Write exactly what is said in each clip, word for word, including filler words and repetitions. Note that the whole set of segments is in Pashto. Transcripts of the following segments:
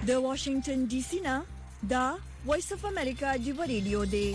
د واشنگټن ډي سي نه دا وایس اف امریکا دی ریډیو دی.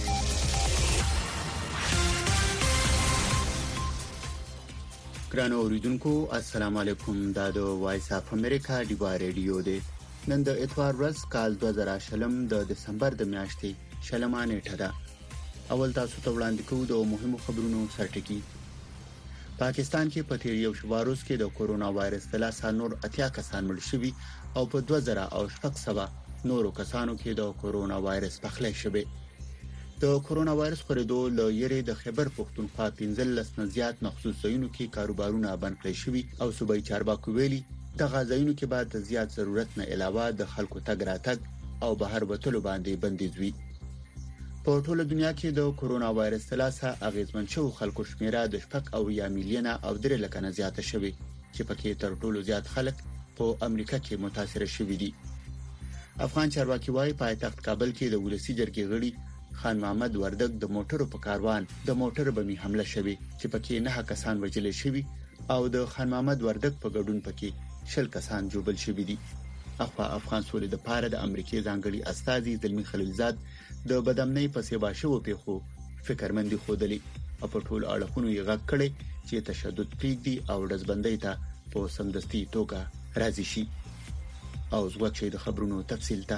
ګرانو اوریدونکو السلام علیکم. دا د وایس اف امریکا دی ریډیو دی. نن د اتوار ورځ کال دوه زره شلم د دسمبر د میاشتې شلمه نیټه ده. اول تاسو ته وړاندې کوو د مهمو خبرونو سرټکی. پاکستان کې په تیر یو شواروز کې د کورونا وایرس د لاسه نور اتیا کسان مړ شوي او په دوه زره او شپږ سوه نورو کسانو کې د کورونا وایرس پخلی شوی. د کورونا وایرس خورېدو له یری د خیبر پښتونخوا پنځه لس نه زیات مخصوص ځایونو کې کاروبارونه بند کړي شوي او صوبایي چارواکو ویلي د غازیونو کې بعد د زیات ضرورت نه علاوه د خلکو تګ راتګ او بهر وتلو باندې بندیز وي. په ټوله دنیا کې د کورونا وایرس تلاسه اغیزمن شو خلکو شمیره د شپږ او یا میلیونه او درې لک نه زیاته شوی چې پکې تر ټولو زیات خلک په امریکا کې متاثر شوي دي. افغان چارواکي وايي پایتخت کابل کې د ولسی جرګې غړي خان محمد وردګ د موټرو په کاروان د موټر بمي حمله شوی چې پکې نه کسان وژل شوي او د خان محمد وردګ په ګډون پکې شل کسان جوبل شوي دي. اخوا افغان سولې د پاره د امریکای ځانګړي استاذي زلمی خلیلزاد د بدامنۍ په سیبا شو پیخو فکرمندي خودلی او په ټول اړخونو یې غږ کړي چې تشدد پریږدي او دزبندۍ ته په سمدستي توګه راځي شي. او زوښه د خبرونو تفصیل ته.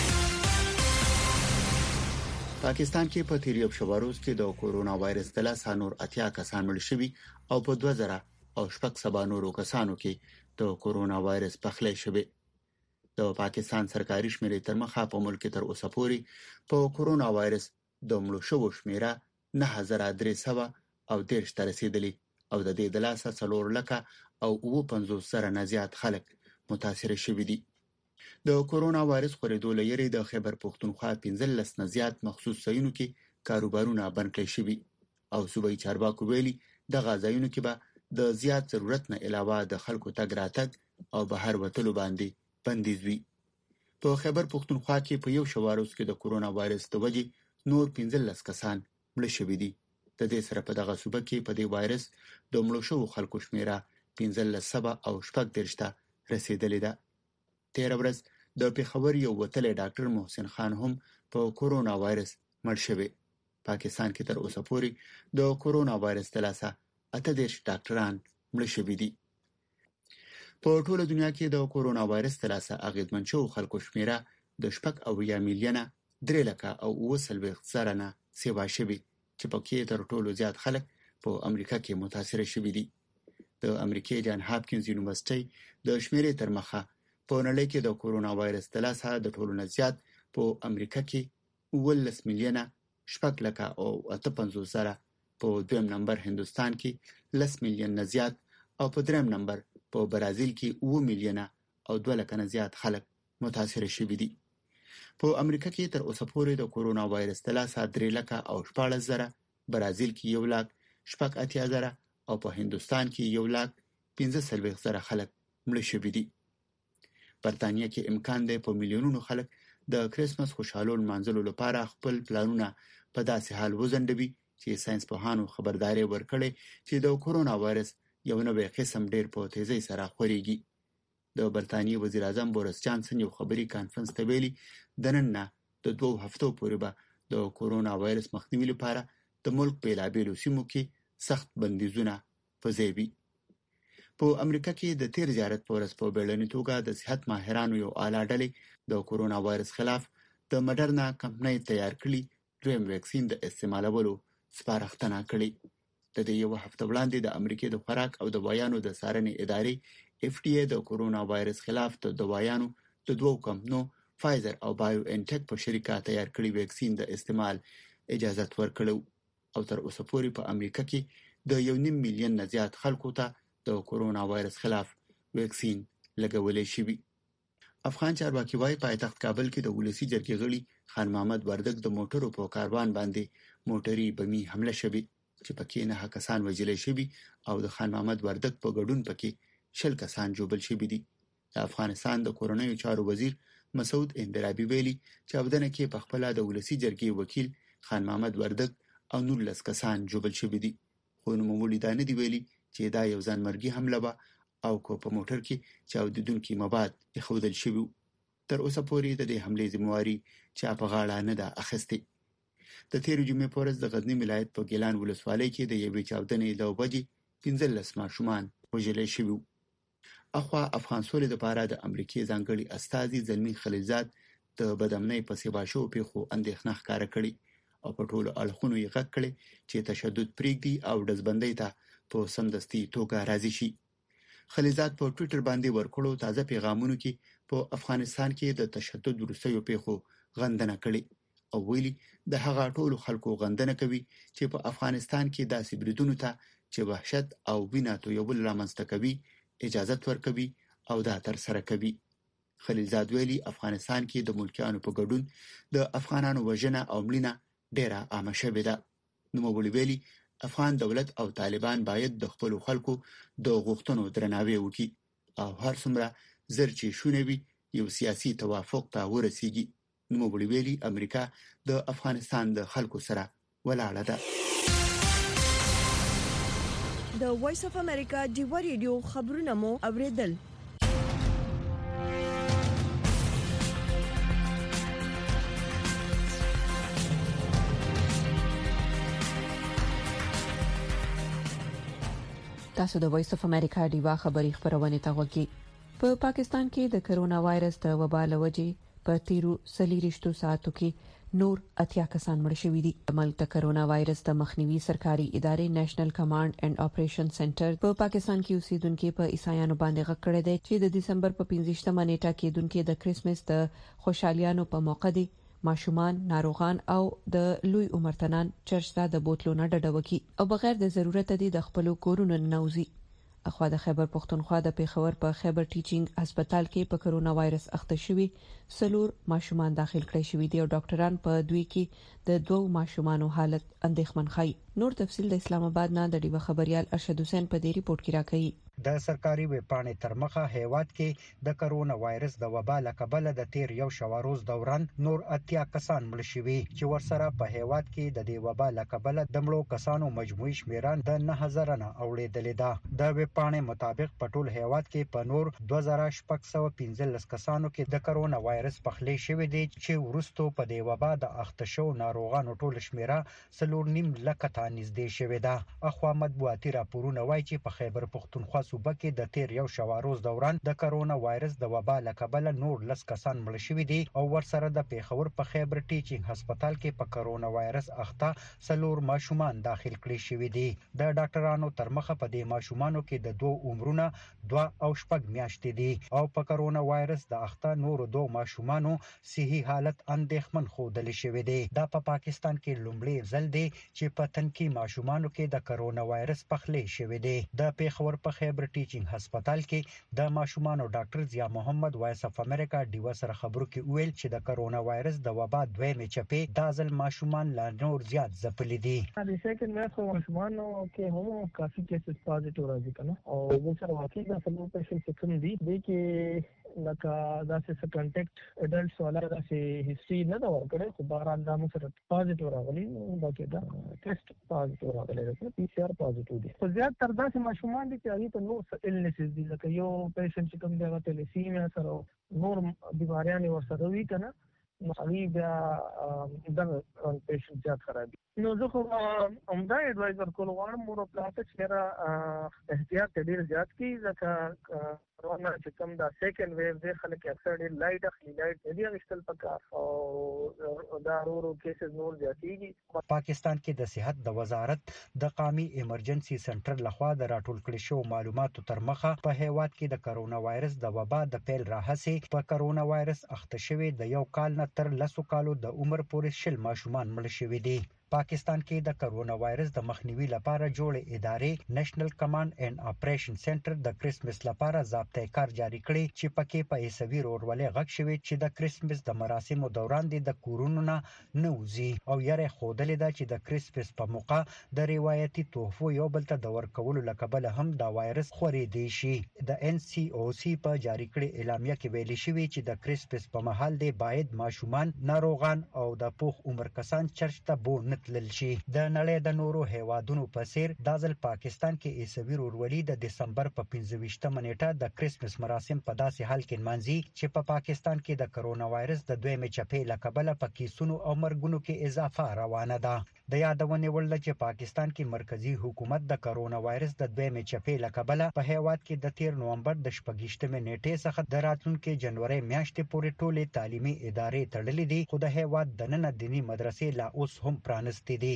پاکستان کې په تیر یو شواروز کې د کورونا وایرس د لاسه نور اتیا کسان مړ شوي او په دوه زره او شپږ سوه نورو کسانو کې د کورونا وایرس پخلی شوی. د پاکستان سرکاري شمیرې تر مخه په ملک تر اوسه پورې په کورونا وایرس د مړو شوو شمیره نه هزار درې سوه او دیرش ته رسیدلې او د دې د لاسه څلور لکه او اوه پنځوس زره نه زیات خلک متاثر شوي دي. د کورونا وایرس خورېدو له یری د خیبر پښتونخوا پنځه لس نه زیات مخصوص ځایونو کې کاروبارونه بند کړي شوي او صوبایي چارواکو ویلي د غازیونو کې به د زیات ضرورت نه علاوه د خلکو تګ راتګ او بهر وتلو باندې بندیز وي. په خیبر پښتونخوا کې په یو شواروز کې د کورونا وایرس د وجې نور پنځه لس کسان مړ شوي دي. د دې سره په دغه صوبه کې په دې وایرس د مړو شوو خلکو شمیره پنځه لس سوه او شپږ دیرش ته رسیدلې ده. تیر ورځ د پیښور یو وتلی ډاکټر محسن خان هم په کورونا وایرس مړ شوی. پاکستان کې تر اوسه پورې د کورونا وایرس تلاسه اته دیرش ډاکټران مړ شوي دي. په ټوله دنیا کې د کورونا وایرس تلاسه اغیزمن شو خلکو شمیره د شپږ او یا میلیونه درې لکه او اوه څلوېښت زره نه سیوا شوي چې پکې تر ټولو زیات خلک په امریکا کې متاثر شوي دي. د امریکای جان هاپکینز یونیورسيټي د شمیرې تر مخه په نړۍ کې د کورونا وایرس تلاسه د ټولو نه زیات په امریکا کې اوه لس میلیونه شپږ لکه او اته پنځوس زره، په دویم نمبر هندوستان کې لس میلیون نه زیات او په دریم نمبر په برازیل کې اوه میلیونه او دوه لکه نه زیات خلک متاثر شوي دي. په امریکا کې تر اوسه پورې د کورونا وایرس تلاسه درې لکه او شپاړس زره، برازیل کې یو لاک شپږ اتیا زره او په هندوستان کې یو لاک پنځه څلوېښت زره خلک مړ شوي دي. برتانیه کې امکان دی په میلیونونو خلک د کریسمس خوشحالو لمانځلو لپاره خپل پلانونه په داسې حال وځنډوي چې ساينس پوهانو خبرداري ورکړي چې د کورونا وایرس یو نوې قسم ډېر په تیزی سره خوريږي. د برتانیې وزیر اعظم بوریس جانسن یو خبري کانفرنس ته ویلي د نن نه د دوه هفتو پورې به د کورونا وایرس مخنیوي لپاره د ملک بیلابیلو سیمو کې سخت بندیزونه وضع وي. په امریکا کې د تیر زیارت پورس په بیړنۍ توګه د صحت ماهرانو یو اعلی ډلې د کورونا وایرس خلاف د مډرنا کمپنۍ تیار کړي دریم ویکسین د استعمالولو سپارښتنه کړې. د دې یو هفته وړاندې د امریکای د خوراک او دوايانو د څارنې ادارې اف ډي اي د کورونا وایرس خلاف د دوايانو د دوو کمپنیو فایزر او بایو انټیک په شریکه تیار کړي ویکسین د استعمال اجازه ورکړو او تر اوسه پورې په امریکا کې د یو نیم میلیون نه زیات خلکو ته د کورونا وایرس خلاف ویکسین لګولې شوی. افغان چارواکي وايي پایتخت کابل کې د ولسی جرګې غړي خان محمد وردګ د موټرو په کاروان باندې موټري بمي حمله شوی چې پکې نه کسان وژل شوي او د خان محمد وردګ په ګډون پکې شل کسان جوبل شوي دي. د افغانستان د کورونیو چارو وزیر مسعود اندرابي ویلي چې اودنه کې په خپل د ولسی جرګې وکیل خان محمد وردګ او نولس کسان جوبل شوي دي. خو نو مولیدانه دی ویلي چې دا یو ځانمرګي حمله و او کو په موټر کې چاودیدونکي مواد اخودل شوی. تر اوسه پورې د دې حملې ذمہواری چا په غاړه نه ده اخیستې. د تیر جمعې په ورځ د غزنی ولایت په ګیلان ولسوالۍ کې د یوې چاودنې له وجې پنځلس ماشومان وژل شوي. اخوا افغان سولې لپاره د امریکای ځانګړي استازي زلمی خلیلزاد د بدامنۍ په سیباشو پیښو اندېښنه ښکاره کړې او په ټولو اړخونو یې غږ کړی چې تشدد پرېږدي او ډزبندۍ ته په سمدستي توګه راضي شي. خلیلزاد په ټویټر باندې ورکړو تازه پیغامونو کې په افغانستان کې د تشدد وروستیو پیښو غندنه کړې او ویلي د هغه ټولو خلکو غندنه کوي چې په افغانستان کې داسې بریدونو ته چې وحشت او وینه تویول رامنځته کوي اجازه ورکوي او دا تر سره کوي. خلیلزاد ویلي افغانستان کې د ملکیانو په ګډون د افغانانو وژنه او مړینه ډیره عامه شوې ده. نوموړي ویلي افغان دولت او طالبان باید د خپل خلکو د غوښتنو درناوی وکړي او هر څومره زر چې شونه وي یو سیاسي توافق ته ورسیږي. نوموړي ویلي امریکا د افغانستان د خلکو سره ولاړه ده. د وایس اف امریکا ډیوا ریډیو خبرونه مو اوریدل. تاسو د وایس اف امریکا ډیوا خبری خبرونه ته وګورئ. په پاکستان کې د کرونا وایرس د وبا لوجې په تیرو سلیریشتو ساعتو کې نور اتیا کسان مړ شوي دي. ملک د کرونا وایرس د مخنیوي سرکاري ادارې نېشنل کمانډ اینڈ اپریشن سنټر په پاکستان کې اوسیدونکو په عیسایانو باندې غږ کړی دی چې د دسمبر په پنځه نیټه کې دونکو د کریسمس د خوشحالیانو په موقع دی ماشومان، ناروغان او د لوی عمرتنان چرچ ته د بوتلو نه ډډه وکړي او بغیر د ضرورت دي د خپل کورونو ننوځي. اخوا د خیبر پختونخوا د پیښور په خیبر ټیچینګ هسپتال کې په کرونا وایرس اخته شوي سلور ماشومان داخل کړي شوي دي او ډاکټران په دوی کې د دوو ماشومانو حالت اندېښمن ښيي. نور تفصيل د اسلام آباد نه د ډیوه خبريال ارشد حسین په دې ریپورت کې راکړي. د سرکاري ویبپاڼې تر مخه هیواد کې د کرونا وایرس د وبا له کبله د تیر یو شواروز دوران نور اتیا کسان مړ شوي چې ورسره په هیواد کې د دې وبا له کبله د مړو کسانو مجموعي شمیران د نه هزار نه اوړېدلې ده. د ویبپاڼې مطابق په ټول هیواد کې په نور دوه زره شپږ سوه پنځلس کسانو کې د کرونا وایرس پخلی شوی دی چې وروسته په دې وبا د اخته شو ناروغانو ټول شمیره څلور نیم لکه ته نږدې شوې ده. اخوا مطبوعاتي راپورونه وایي چې په خیبر پختونخوا صوبه کې د تیر یو شواروز دوران د کرونا وایرس د وبا له کبله نور لس کسان مړ شوي دي او ورسره د پیښور په خیبر ټیچینګ هسپتال کې په کرونا وایرس اخته څلور ماشومان داخل کړي شوي دي. د ډاکټرانو تر مخه په دې ماشومانو کې د دوه عمرونه دوه او شپږ میاشتې دي او په کرونا وایرس د اخته نور دوه ماشومانو صحي حالت اندېښمن ښودل شوی دی. دا په پا پاکستان کې لومړی ځل دی چې په تنکي ماشومانو کې د کرونا وایرس پخلی شوی دی. د پیښور په خیبر ټیچینګ هسپتال کې د ماشومانو ډاکټر ضیا محمد وایس اف امریکا ډیوا سره خبرو کې ویل چې د کرونا وایرس د وبا دویمې چپې د ځل ماشومان لا نور زیات ځپلي دي. د سیکنډ ویو خو ماشومانو کې هم کافي کیسز پازیټیو راځي کنه او د سره واقعي د فلو پیشنټ کوم دي د کې لکه داسې څه کانټیکټ اډلټس والا داسې هیستوري نه دا ورکړي خو بهرحال دا موږ سره پازیټیو راغلي دا کې دا ټیسټ پازیټیو راغلی دی پی سی آر پازیټیو دی. خو زیات تر داسې ماشومان دي چې هغوی ته نور څه النسز دي لکه یو پیشنټ چې کوم دی هغه تلیسیمیا سره نور بیماریانې ورسره وي که نه نو هغوی بیا دغه پیشنټ زیات خرابي. نو زه خو همدا اډوایز ورکول غواړم مور او پلار ته چې یاره احتیاط ته ډېر زیات کړي ځکه کرونا چې کوم دا سیکنډ ویو دی خلک اکثر ډېر لایټ اخلي لایټ نه دي اخیستل پکار او دا ورو ورو کیسز نور زیاتېږي. پاکستان کې د صحت د وزارت د قومي ایمرجنسي سنټر لخوا د راټول کړي شوو معلوماتو تر مخه په هیواد کې د کرونا وایرس د وبا د پیل راهیسې په کرونا وایرس اخته شوي د یو کال نه تر لسو کالو د عمر پورې شل ماشومان مړ شوي دي. پاکستان کې د کرونا وایرس د مخنیوي لپاره جوړې ادارې نېشنل کمانډ اینڈ اپریشن سنټر د کریسمس لپاره ضابطه کار جاری کړی چې پکې په ایسوي رورولې غږ شوی چې د کریسمس د مراسمو دوران د کورونو نه نوځي او یاره خودلې ده چې د کریسمس په موقع د روایتي تحفو یو بل ته د ورکولو لکبل هم د وایرس خورې دی شي. د ان سی او سی په جاری کړی اعلامیه کې ویلي شوی چې د کریسمس په مهال دی باید ماشومان، ناروغان او د پوخ عمر کسان چرچ ته بو نه تلل شي. د نړۍ د نورو هیوادونو په څیر د ځل پاکستان کې عیسوي ورورولي د دسمبر په پنځه ویشتمه نیټه د کریسمس مراسم په داسې حال کې منځي چې په پاکستان کې د کرونا وایرس د دویمې چپې له کبله په کیسونو او مرګونو کې اضافه روانه ده. د یادونې وړ ده چې پاکستان کې مرکزی حکومت د کرونا وایرس د دویمې چپې له کبله په هیواد کې د تیر نومبر د شپږیشتمې نیټې څخه د راتلونکي جنوري میاشتې پورې ټولې تعلیمي ادارې تړلې دي، خو د هیواد دننه دینی مدرسې لا اوس هم پرانستې دي.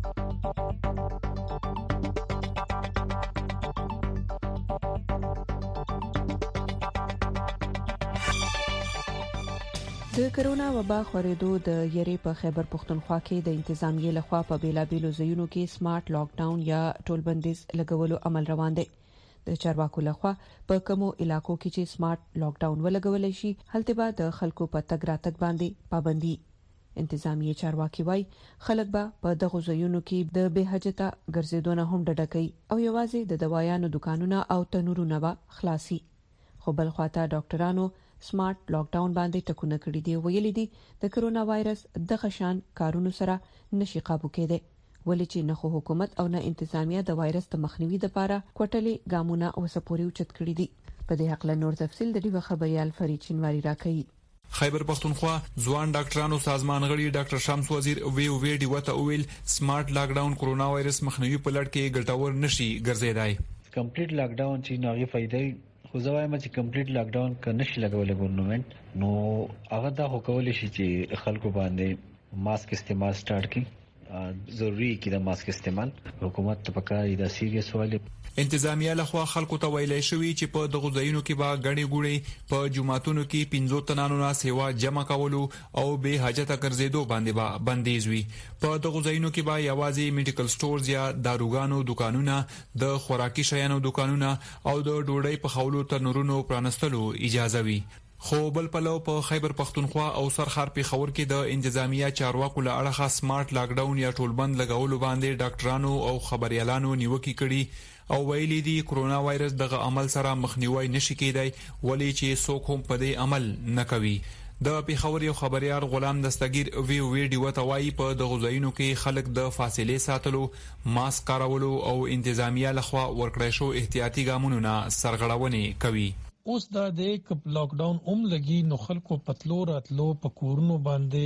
د کرونا وبا خورېدو د یری په خیبر پختونخوا کې د انتظامیې لخوا په بیلابیلو ځایونو کې سمارټ لاک ډاون یا ټولبندیز لګولو عمل روان دی. د چارواکو لخوا په کومو علاقو کې چې سمارټ لاک ډاون ولګول شي هلته به د خلکو په تګ راتګ باندې پابندي. انتظامیې چارواکي وایي خلک به په دغه ځایونو کې د بې حاجته ګرځېدو نه هم ډډه کوي او یوازې د دوايانو دکانونه او تنورونه به خلاصي. خو بل خواته ډاکټرانو سمارټ لاک ډاون باندې ټکونه کړی دی. ویلي دي د کرونا وایرس د غشان کارونو سره نشي قابو کېده، ولې چې نه خو حکومت او نه انتظامیه د وایرس د مخنیوي لپاره کوټلې ګامونه وسپوري اوچت کړی دي. په دې حق له نور تفصیل د ډیو خبريال فرید شینواری راکړي. خیبر پختونخوا ځوان ډاکټرانو سازمان غړي ډاکټر شمس وزیر وی وی ډی وته ویل سمارټ لاک ډاون کرونا وایرس مخنیوي په لړ کې ګټور نشي ګرځیدای. کمپلیټ لاک ډاون چې نوغي فائدې خو زوایم چې کمپلیټ لاک ډاون ک نشي لګولې ګورنمنت نو هغه دا خو کولای شي چې خلکو باندې ماسک استعمال سٹارټ کړي. ضروری کې د ماسک استعمال حکومت ته پکاري دا سیریس سوال. انتظامیه لخوا خلکو ته ویلای شوی چې په دغه ځایونو کې به غړي ګوړي په جمعاتونو کې پنځو تنانو نه سیوا جمع کولو او به حاجته ګرځېدو باندې به بندیز وي. په دغه ځایونو کې به یوازې میډیکل سٹورز یا داروګانو دکانونه، د خوراکي شیانو دکانونه او د ډوډۍ په خولو تنورونو پرانستلو اجازه وي. خو بل پلو په خیبر پختونخوا او سرخار پیښور کې د انتظامیه چارواکو له اړخه سمارټ لاک ډاون یا ټولبند لګولو باندې ډاکټرانو او خبريالانو نیوکه کړي او ویلي دي کرونا وایرس دغه عمل سره مخنیوي نشي کېدای، ولې چې څوک هم په دې عمل نه کوي. د پیښور یو خبريال غلام دستگیر وی وی ډی وته وایي په دغه ځایونو کې خلک د فاصله ساتلو، ماسک کارولو او انتظامیه لخوا ورکړی شو احتیاطي ګامونو نه سرغړونې کوي. اوس دا د لاک ډاون اوم لګي نو خلکو پتلو راتلو په کورونو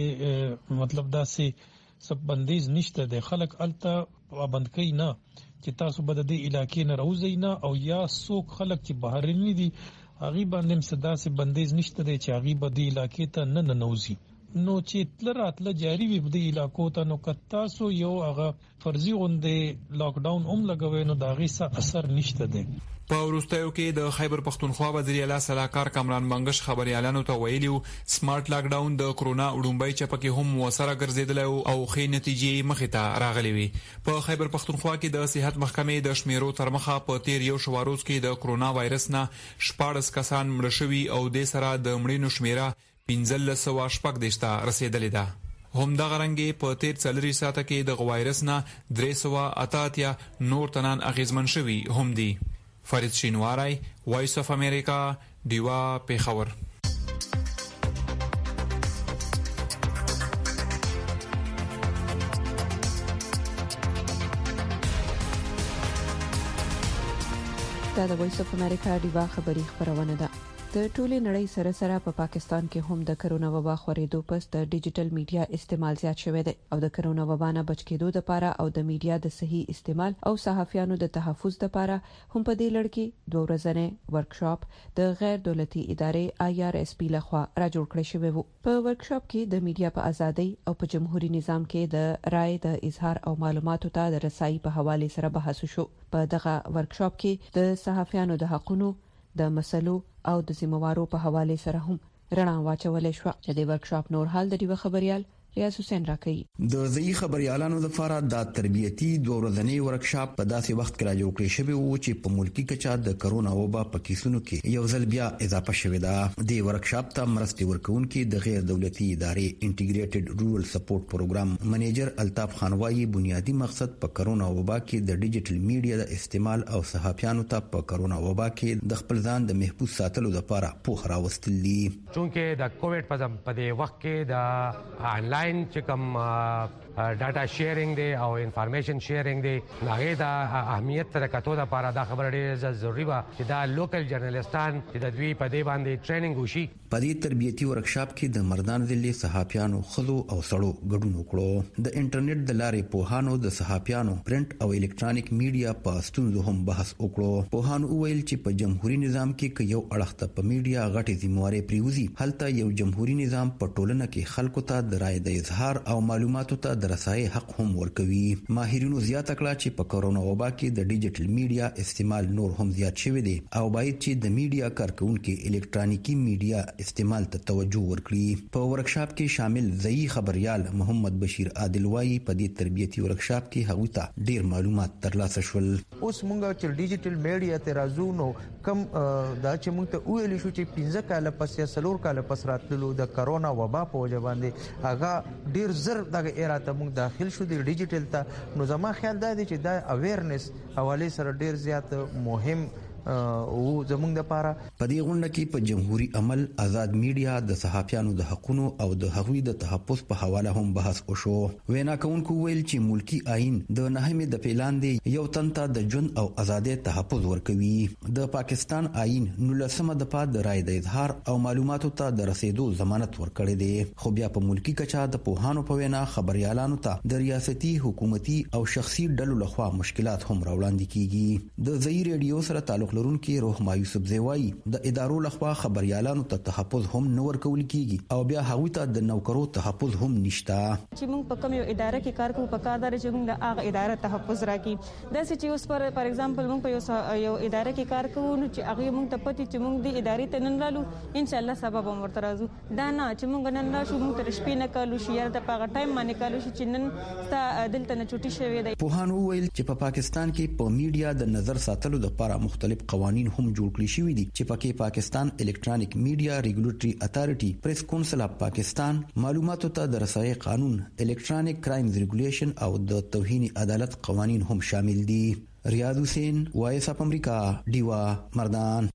باندې مطلب دا سي سب بندیز نشته د خلک الته پابند کوي نه چې تاسو به د علاقې نه راوځئ نه او یا څوک خلک چې بهرني دي هغه باندې صدا سي بندیز نشته د چې هغه به د علاقې ته نه ننوځي. نو چې تل راتله جاری وي په دې علاقو ته نو کتا سو یو هغه فرضي غونډه لاک ډاون اوم لګوي نو دا غي څه اثر نشته دی. په ورستیو کې د خیبر پختونخوا وزیر اعلی صلاحکار کامران منګش خبريالانو ته ویلي سمارټ لاک ډاون د کرونا وډمبای چپکه هم موثره ګرځیدل او خې نتیجې مخې ته راغلي وي. په خیبر پختونخوا کې د صحت محکمې د شمیرو تر مخه په تیر یو شواروز کې د کرونا وایرس نه شپږ کسان مړ شوي او د سره د مړینو شمیره پنځه سوه شپږ دشته رسیدلې ده. هم د غرنګي په تیر څلوري ساعته کې د وایرس نه درې سوه اتاتیا نور تنان اغیزمن شوي هم دي. فرید شینواری، وایس اف امریکا، دیوا پیښور. دا د وایس اف امریکا دیوا خبری خبرونه ده. د ټولې نړۍ سره سره په پا پاکستان کې هم د کرونا وبا خورېدو پس د ډیجیټل میډیا استعمال زیات شوی دی او د کرونا وبا نه بچ کېدو لپاره او د میډیا د صحیح استعمال او صحافیانو د تحفظ لپاره هم په دې لړ کې دوه ورځې ورکشاپ د غیر دولتي ادارې آی آر اس پی لخوا را جوړ کړی شوی وو. په ورکشاپ کې د میډیا په ازادۍ او په جمهوریت نظام کې د رائے د اظهار او معلوماتو ته د رسایي په حواله سره بحث شو. په دغه ورکشاپ کې د صحافیانو د حقوقو د مسلو او د ذمہوارو په حواله سره هم رڼا واچولې شو. چې د ورکشاپ نور حال د دیو خبريال ریاض حسین راکړي. د ځای خبريالانو لپاره د تربیتی دوه ورځنی ورکشاپ په داسې وخت کې را جوړ کړی شوی وو چې په ملکی کچا د کرونا وبا په کیسونو کې یو ځل بیا اضافه شوې ده. د ورکشاپ ته مرستې ورکوونکي د غیر دولتي ادارې انټیګریټډ رورل سپورټ پروګرام منیجر الطاف خان وايي بنیادی مقصد په کرونا وبا کې د ډیجیټل میډیا د استعمال او صحافیانو ته په کرونا وبا کې د خپل ځان د محفوظ ساتلو لپاره پوهه راوستل دي. چونکه د کووډ په دې وخت کې د آنلاین چې کوم ډاټا شیرینګ دی او انفارمیشن شیرینګ دی. هغه د اهمیت تر کتو د لپاره دا خبره ډیره ضروری و چې دا لوکل جرنالستان چې د دوی په دې باندې ټریننګ وشي. په دې تربیتي ورکشاپ کې د مردان ضلع صحافیانو خلو او سړو ګډون وکړو. د انټرنیټ د لارې پوهانو د صحافیانو پرنٹ او الکترونیک میډیا په ستونزو هم بحث وکړو. پوهانو وویل چې په جمهوریت نظام کې یو اړخ په میډیا غټي ذمہواري پریوزي، هلته یو جمهوریت نظام په ټولنه کې خلکو ته د رائے د اظهار او معلوماتو ته د رسایي حق هم ورکوي. ماهرینو زیاته کړه چې په کورونا وبا کې د ډیجیټل میډیا استعمال نور هم زیات شوی دی او باید چې د میډیا کارکونکو الکترونیکی میډیا استعمال ته توجه ورکړي. په ورکشاپ کې شامل ځای خبريال محمد بشیر عادل وایي په دې تربیتي ورکشاپ کې هغه ته ډیر معلومات ترلاسه شول. اوس مونږ چې ډیجیټل میډیا ته راځو نو کم دا چې مونږ ته ویل شو چې پنځه کال پس یا څلور کال پس راتللو د کرونا وبا په وجه باندې هغه ډیر زر دغه اراده مونږ داخل شو د ډیجیټل ته. نو زما خیال دا دی چې دا اویرنس حواله سره ډیر زیات مهم او زمونږ د لپاره. په دې غونډه کې په جمهوریت عمل، آزاد میډیا، د صحافیانو د حقوقو او د هغوی د تحفظ په حواله هم بحث وشو. وینا کوونکو ویل چې ملکی آئین د نهمې د پیلاندې یو تنته د ژوند او ازادۍ تحفظ ورکوي. د پاکستان آئین نولسمه د پاد د رائے د اظهار او معلوماتو ته د رسیدو ضمانت ورکړی دی. خو بیا په ملکی کچا د پوهانو په وینا خبريالانو ته د ریاستي، حکومتي او شخصي ډلو لخوا مشکلات هم راوړاندې کیږي. د ځای ریډیو سره تعلق لرونکي روحما یوسف زیوای د ادارو لخوا خبريالانو ته تحفظ هم نه ورکول کیږي او بیا هغه ته د نوکرو تحفظ هم نشته. چې موږ په کوم یو اداره کې کار کوو په کار دار چې موږ د هغه اداره تحفظ راکې. دا چې اوس پر فار ایگزامپل موږ په یو یو اداره کې کار کوو نو چې هغه موږ ته پتی چې موږ د ادارې ته نن رالو ان شاء الله سبب هم ورته راځو. دا نه چې موږ نن راشو موږ تر شپې نه کالو شي یا د پاغه ټایم باندې کالو شي چې نن ستا دلته نه چټي شوی دی. پوهانو ویل چې په پاکستان کې په میډیا د نظر ساتلو لپاره مختلف قوانين هم جوړ کړی شوی دي چې پکې پاکستان الکترونیک میډیا ریګولیټری اتھارټي، پریس کونسل اف پاکستان، معلوماتو ته د رسایي قانون، الکترونیک کرایمز ریګولیشن او د توهین عدالت قوانین هم شامل دي. ریاض حسین، وایس اف امریکا، دیوا، مردان.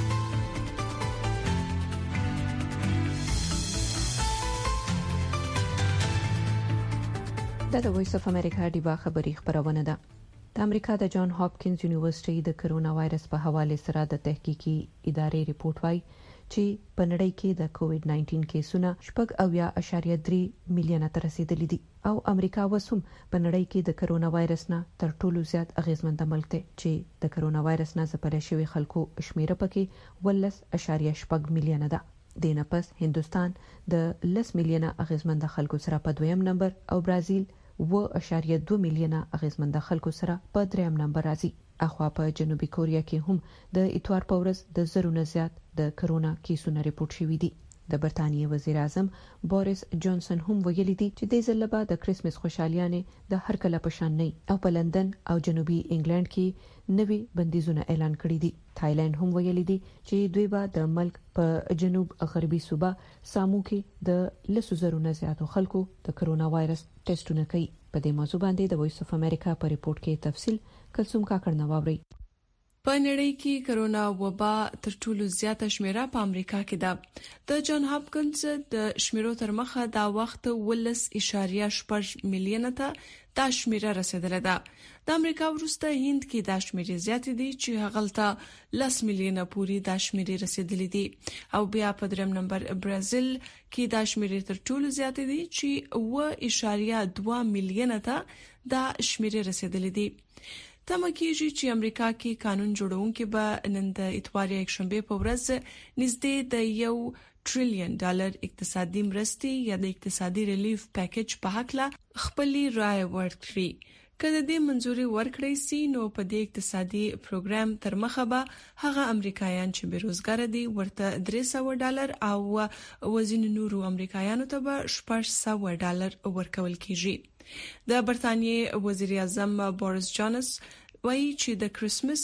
دا د وایس اف امریکا دیوا خبری خبرونه ده. د امریکا د جان هاپکینز یونیورسيټي د کرونا وایرس په حواله سره د تحقیقي ادارې ریپورت وايي چې په نړۍ کې د کووډ نایټین کیسونه شپږ اویا اشاریه درې میلیونه ته رسیدلي دي او امریکا وسوم په نړۍ کې د کرونا وایرس نه تر ټولو زیات اغیزمند ملک دی چې د کرونا وایرس نه ځپل شوی خلکو شمیره پکې ولس اشاریه شپږ میلیونه ده. د نه پس هندستان د لس میلیونه اغیزمند خلکو سره په دویم نمبر او برازیل و اشاریه دو میلیونه اغیزمند خلکو سره په دریم نمبر راځي. اخوا په جنوبي کوریا کې هم د اتوار په ورځ د زرونه زیات د کرونا کیسونه ریپورت شوي دي. د برتانیې وزیر اعظم بوریس جانسن هم ویلي دي چې د ځل بعد د کریسمس خوشالیانه د هر کله په شان نه او په لندن او جنوبي انګلند کې نوي بندیزونه اعلان کړي دي. تایلند هم ویلي دي چې دوی به د ملک په جنوب غربي صوبه سامو کې د لسو زرونه زیاتو خلکو د کرونا وایرس ټیسټونه کوي. په دې موضوع باندې د وایس اف امریکا په ریپورت کې تفصیل کلثوم کاکړ نواوري. په نړۍ کې کرونا وبا تر ټولو زیاته شمیره په امریکا کې ده. د جان هاپکینز د شمیرو تر مخه دا وخت ولس اشاریه شپږ میلیونه ته دا شمیره رسیدله ده. د امریکا وروسته هند کې دا شمیره زیاتې دي چې هغلته لس میلیونه پورې دا شمیره رسیدلې دي او بیا په دریم نمبر برازیل کې دا شمیره تر ټولو زیاتې دي چې و اشاریه دوه میلیونه ته دا شمیره رسیدلې دي. تمه کیږي چې امریکا کې قانون جوړونکي به نن د اتوار یک شنبه په ورځ نږدې د یو ټریلیون ډالر اقتصادي مرستې یا د اقتصادي ریلیف پیکیج په حق لا خپلې رائے ورکړي. کله دې منځوري ورکړې سي نو په دې اقتصادي پروګرام تر مخه به هغه امریکایان چې بیروزګار دي ورته درې سوه ډالر او وزین نورو امریکایانو ته به شپږ سوه ډالر ورکول کیږي. د برتانیې وزیر اعظم بوریس جانسن وایي چې د کریسمس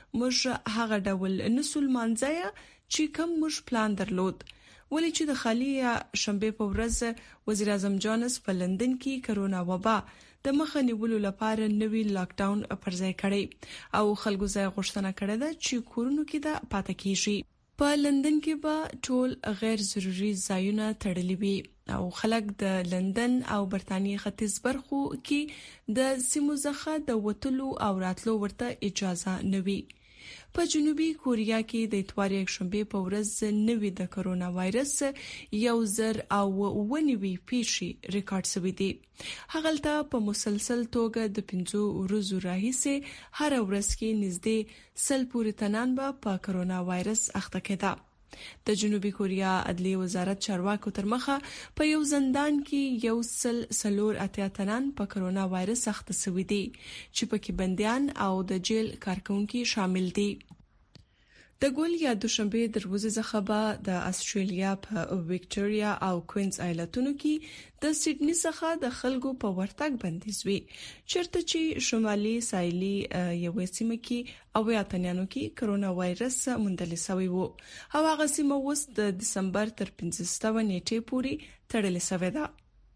موږ هغه ډول نسل مانځي چې کوم موږ پلان درلود. ولې چې د خالي شنبه په ورځ وزیر اعظم جانسن په لندن کې کرونا وبا د مخه نیولو لپاره نوی لاک ډاون پرځای کړی او خلکو ځای غوښتنه کړې ده چې کورونو کې د پاتې کیږي. په لندن کې به ټول غیر ضروري ځایونه تړلي وي او خلک د لندن او برتانیې ختیځ برخو کې د سیمو څخه د وټلو او راتلو ورته اجازه نه وي. په جنوبي کوریا کې د اتوار یک شنبه په ورځ نوې د کرونا وایرس یو زر او ونوي پیښې ریکارډ شوې دي. هغلته په مسلسل توګه د پنځو ورځو راهیسې هر ورځ کې نږدې سل پورې تنان به په کرونا وایرس اخته کېده. د جنوبي کوریا عدلیه وزارت چارواکو تر مخه په یو زندان کې یو سل سلور اتیا تنان په کرونا وایرس اخته شوي دي چې پکې بنديان او د جیل کارکونکو شامل دي. د ګول یا دوشنبه دروازه څخه به د استرالیا په وکټوريا او کوینز ایالتونو کې د سیډنی څخه د خلکو په ورتګ بندیز وی چیرته چې شمالي ساحلي یو سیمه کې او یاتنیانو کې کرونا وایرس موندل شوی وو او هغه سیمه اوس د دسمبر تر پنځمه نیټې پورې تړل شوې ده.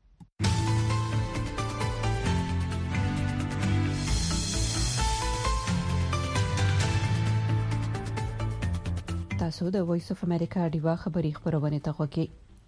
تاسو د وایس اف امریکا ډیوا خبری خبرونه ته غوږی.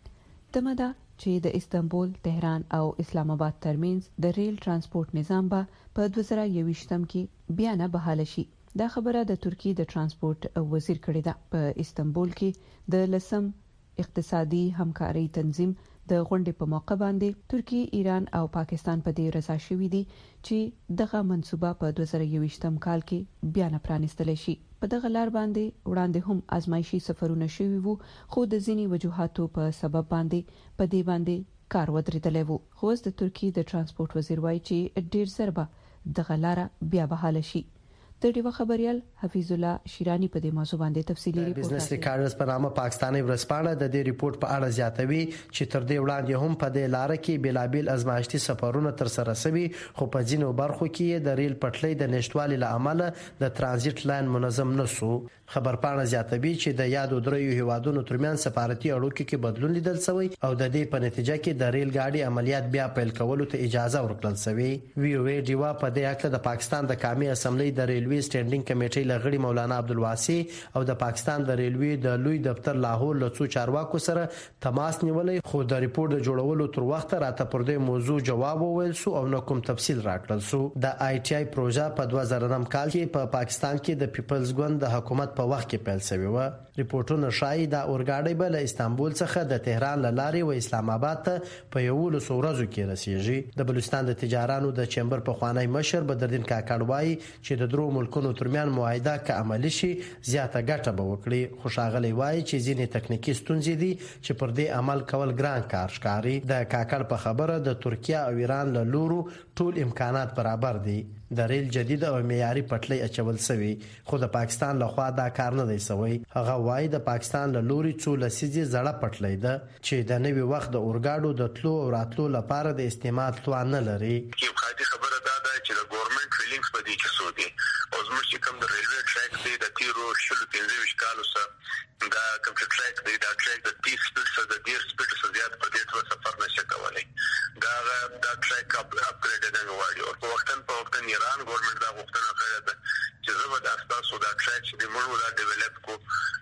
تمدا چې د استانبول، تهران او اسلام آباد ترمنځ د ریل ترانسپورت نظام به په دوه زره یوویشتم کې بیا نه بحال شي. دا خبره د ترکیې د ترانسپورت وزیر کړې ده. په استانبول کې د لسم اقتصادي همکاري تنظیم د غونډې په موقع باندې ترکیه، ایران او پاکستان په دې رضا شوي دي چې دغه منصوبه په دوه زره یوویشتم کال کې بیا نه پرانیستل شي. په دغه لار باندې وړاندې هم آزمایشي سفرونه شوي وو خو د ځینی وجوهاتو په سبب باندې په دې باندې کار ودرېدلی وو. خو د ترکیې د ترانسپورت وزیر وایي چې ډیر زر به دغه لار بیا بحال شي. د ډیوا خبريال حفیظ الله شیرانی په دې موضوع باندې تفصیلي ریپورت بزنس ریکارډرز په نامه پاکستاني ورسپانه د دې ریپورت په اړه زیاتوي چې تر دې وړاندې هم په دې لار کې بلابل ازمایښتي سفرونه تر سره شوي خو په ځینو برخو کې د ریل پټلۍ د نشټوالي لامل د ترانزیت لاین منظم نشو. خبرپاڼه زیاتوي چې د یادو دریو هیوادونو ترمنځ سفارتي اړیکو کې بدلون لیدل شوی او د دې په نتیجه کې د ریل ګاډي عملیات بیا پیل کولو ته اجازه ورکړل شوی. وی او ای ډیوا په دې اړه د پاکستان د قومي اسمبلی د ریلوي سټینډینګ کمیټې لغړي مولانا عبدالواسي او د پاکستان د ریلوي د لوی دفتر لاهور له څو چارواکو سره تماس نیولې خو د ریپورت د جوړولو تر وخت راته پر دې موضوع جواب وویل سو او نو کوم تفصیل راکړل سو. د آی ټی آی پروژه په دوه زره نهم کال کې په پا پاکستان کې د پیپلز ګوند د حکومت په وخت کې پیل شوی و. ریپورتونه شایي د اورګاډي بل استانبول څخه د تهران لارې و اسلام آباد ته په یو لسو ورځو کې رسیږي. د بلوچستان د تجارانو د چمبر په خوانی مشر بدردین کاکړ وایي چې د درو ملکونو ترمن معاهده ک عملی شي زیاته ګټه به وکړي. خوشاغلی وایي چې ځینې تکنیکی ستونزې دي چې پر دې عمل کول ګران کار ښکاري. د کاکړ په خبره د ترکیه او ایران له لورو ټول امکانات برابر دي. د ریل جدید او معیاري پټلۍ اچول شوی خو د پاکستان لخوا دا کار نه دی شوی. هغه وایي د پاکستان له لوري څو لسیزې زړه پټلۍ ده چې د نوي وخت د اورګاډو د تلو او راتلو لپاره د استعمال توان نه لري. یو خاطی خبره دا ده چې د ګورنمنت فیلینګز په دې کې سو دي او زموږ چې کوم د ریلوی ټریک دی د تیرو شلو پنځه ویشت کالو سره دا کوم ټریک دی دا ټریک د تیس سپیډ سره د ډیر سپیډ سره زیات په دې تر سفر نشي کولای. دا دا ټریک اپګریډ دی غواړي او په وختن په وختن ایران ګورنمنت دا غوښتنه کړې ده چې زموږ د اساسو دا ټریک چې موږ دا ډیولپ کو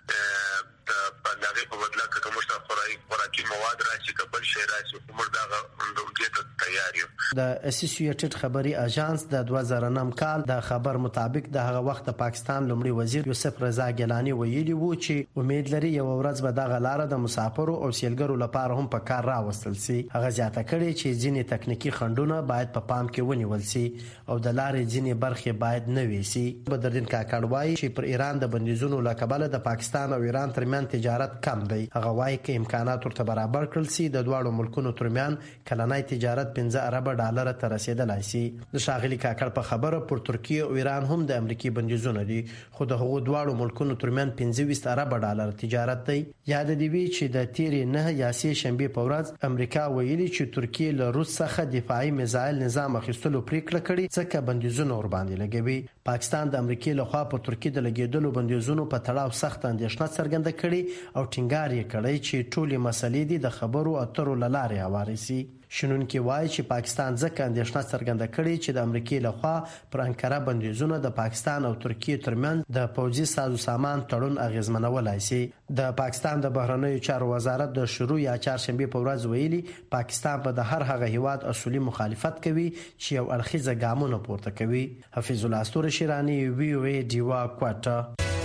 په دغه په بدله کې کوم څه خورای خوراکي مواد راشي کبل شي راشي موږ دا د تیار یو. د اسوسییټډ خبري اژانس د دوه زره نهم کال د خبر مطابق د هغه وخت د پاکستان لومړي وزیر یوسف رضا ګیلانی ویلي وو چې امید لري یو ورځ به دغه لار د مسافرو او سیلګرو لپاره هم په کار راوستل شي. هغه زیاته کړي چې ځینې تکنیکی خنډونه باید په پام کې ونیول شي او د لارې ځینې برخې باید نه ویسي. بدردین کاکړ وایي چې پر ایران د بندیزونو لکبله د پاکستان او ایران ترمن تجارت کم دی. هغه وایي چې امکانات ورته برابر کړل شي د دواړو ملکونو ترمن کلنۍ تجارت پنځه ارب ډالر ته رسیدلای شي. د شاغلي کاکړ په خبره پر ترکیه او ایران هم د امریکای بندیزونه دي خو د هغو دواړو ملکونو ترمن پنځه ویشت ارب ډالر تجارت دی. یاد دی وی چې د تیرې نه یا سه شنبه په ورځ امریکا ویلي چې ترکیه له روس څخه دفاعي میزایل نظام اخیستلو پریکړه کړې ځکه بندیزونه ور باندې لګوي. پاکستان د امریکای لخوا په ترکیه د لګیدلو بندیزونو په تړاو سخت اندېښنه څرګنده کړې او ټینګار یې کړی چې ټولې مسلې کېدې د خبرو اترو لارې هواري سي. شنونکي وایي چې پاکستان ځکه اندېښنه څرګنده کړې چې د امریکای لخوا پر انکره بندیزونه د پاکستان او ترکیه ترمنځ د پوځي سازو سامان تړون اغیزمنولای شي. د پاکستان د بهرنیو چارو وزارت د شروع یا چهارشنبه په ورځ ویلي پاکستان په د هر هغه هیواد اصولي مخالفت کوي چې یو اړخیزه ګامونه پورته کوي. حفیظ الله استور شیرانی وی او ای دیوا کوټه.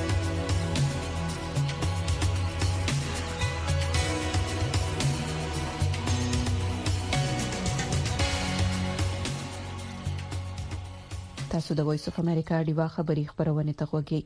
تاسو د وایس اف امریکا ډیوا خبری خبرونه ته غوږی.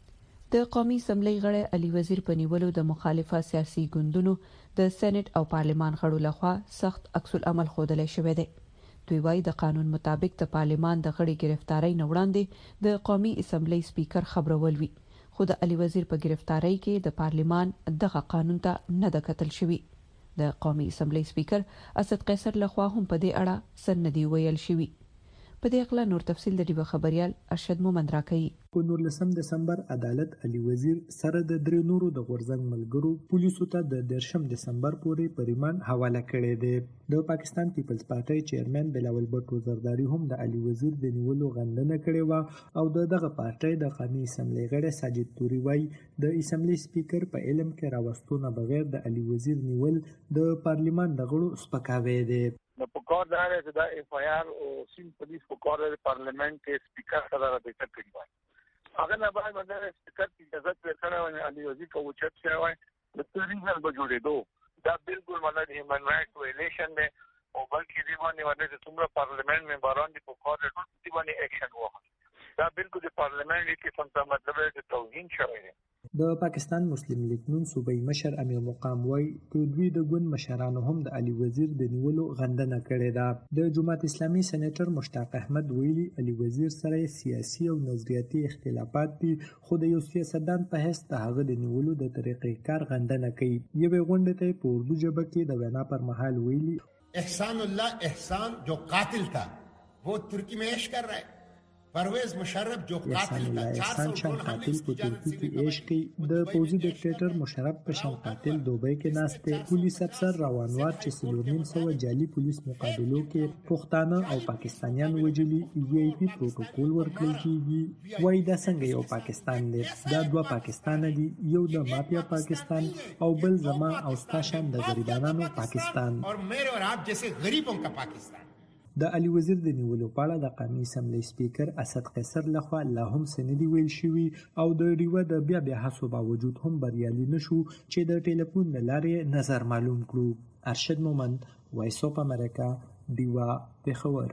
د قومي اسمبلی غړي علي وزیر په نیولو د مخالفه سیاسي ګوندونو د سېنات او پارلمان غړو لخوا سخت عکس العمل ښودل شوی دی. دوی وايي د قانون مطابق د پارلمان د غړي گرفتاری نه وړاندې د قومي اسمبلی سپیکر خبرول وی، خو د علي وزیر په گرفتاری کې د پارلمان دغه قانون ته نه د قتل شوی. د قومي اسمبلی سپیکر اسد قیصر لخوا هم په دې اړه سندې ویل شوی. په دې اړه نور تفصیل د ډیو خبريال ارشد مومند راکړي. په نولسم دسمبر عدالت علي وزیر سره د درې نورو د غورځنګ ملګرو پولیسو ته د دیرشم دسمبر پورې په ریماند حواله کړی دی. د پاکستان پیپلز پارټي چیرمن بلاول بټو زرداری هم د علي وزیر د نیولو غندنه کړې و او دغه پارټي د قومي اسمبلی غړي ساجد توري وايي د اسمبلی سپیکر په علم کې راوستونه بغیر د علي وزیر نیول د پارلیمان د غړو سپکاوی دی. نو په کار دا دی چې دا اف آی آر او سیم پولیس په کار د پارلیمنت کې سپیکر سره راځي کړی وای. هغه نه باید باندې سپیکر کی اجازه ورکړه او علي وزیر کو چت شوی د تریزن به جوړېدو. دا بالکل مطلب هیومن رائټ ویلیشن دی او بلکې دی باندې باندې چې څومره پارلیمنت ممبران دي په کار د ټول باندې اکشن واخلي. دا بالکل د پارلیمنت کې څنګه مطلب دی توهین شوی دی. د پاکستان مسلم لیگ نون صوبایي مشر امیر مقام وای چې دوی د ګوند مشرانو هم د علي وزیر د نیولو غندنه کړې ده. د جماعت اسلامي سېنیټر مشتاق احمد ویلي علي وزیر سره سیاسي او نظریاتي اختلافات دي، خو د یو سیاستدان په حیث د هغه د نیولو د طریقې کار غندنه کوي. یوه غونډه ته په اردو ژبه کې د وینا پر مهال ویلي احسان الله احسان جو قاتل تھا وہ ترکی میں عیش کر رہا ہے. پرویز مشرف جو قاتل تھا احسان شان قاتل په ترکی کې عیش کوي. د پوزي ډیکټیټر مشرف په شان قاتل دوبۍ کې ناشته. پولیس افسر روانوار چې سلورنیم سو جعلي پولیس مقابلو کې پښتانه او پاکستانیان وجلي وی آی پی پروتوکول ورکړل کیږي. وای دا څنګه یو پاکستان دی؟ دا دوه پاکستان دي، یو د مافیا پاکستان او بل زما او ستاشان د غریبانو پاکستان اور میرے اور آپ جیسے غریبوں کا پاکستان. د علي وزیر د نیولو په اړه د قومي اسمبلی سپیکر اسد قیصر لخوا لا هم سندې ویل شوی او د ډیوه د بیا بیا هڅو باوجود هم بریالي نشو چې د ټلیفون لارې نظر معلوم کړو. ارشد مومند، وایس اف امریکا، ډیوه پېښور.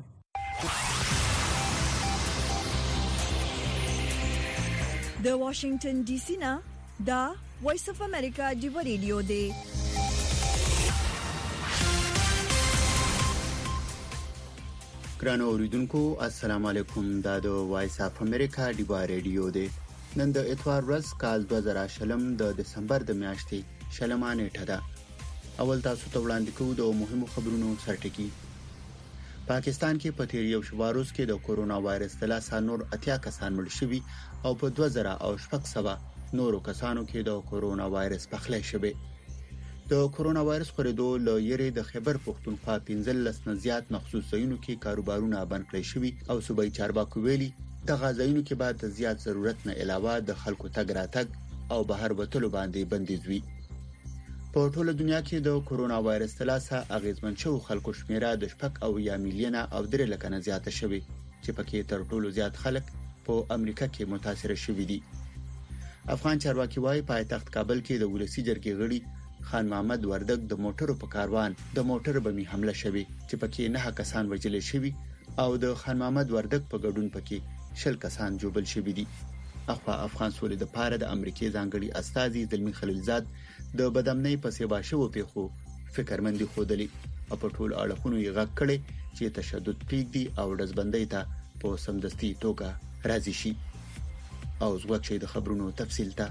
د واشنگټن ډي سي نه دا وایس اف امریکا ډیوه ریډیو دی. ګرانو اوریدونکو السلام علیکم. دا د وایس اف امریکا ډیوا ریډیو دی. نن د اتوار ورځ کال دوه زره شلم د دسمبر د میاشتې شلمه نیټه ده. اول تاسو ته وړاندې کوو د مهمو خبرونو سرټکی. پاکستان کې په تیر یو شواروز کې د کورونا وایرس د لاسه نور اتیا کسان مړ شوي او په دوه زره او شپږ سوه نورو کسانو کې د کورونا وایرس پخلی شوی. د کورونا وایرس خورېدو له یری د خیبر پښتونخوا پنځه لس نه زیات مخصوص ځایونو کې کاروبارونه بند کړی شوي او صوبایي چارواکو ویلي د غځایونو کې بعد د زیات ضرورت نه علاوه د خلکو تګ راتګ او بهر وتلو باندې بندیز وي. په ټوله دنیا کې د کورونا وایرس تلاسه اغیزمن شو خلکو شمیره د شپږ او یا میلیونه او درې لک نه زیاته شوی چې پکې تر ټولو زیات خلک په امریکا کې متاثر شوي دي. افغان چارواکي وايي پایتخت کابل کې د ولسی جرګې غړي خان محمد وردګ د موټرو په کاروان د موټر بمي حمله شوی چې پکې نه کسان وژل شوي او د خان محمد وردګ په ګډون پکې شل کسان جوبل شوي دي. اخوا افغان سولې د پاره د امریکای ځانګړي استاذي زلمی خلیلزاد د بدامنۍ په سیوا شو پیخو فکرمندي خودلی او په ټول اړخونو یې غږ کړي چې تشدد پریږدي او ډزبندۍ ته په سمدستي توګه راضي شي. او زوښه د خبرونو تفصیل ته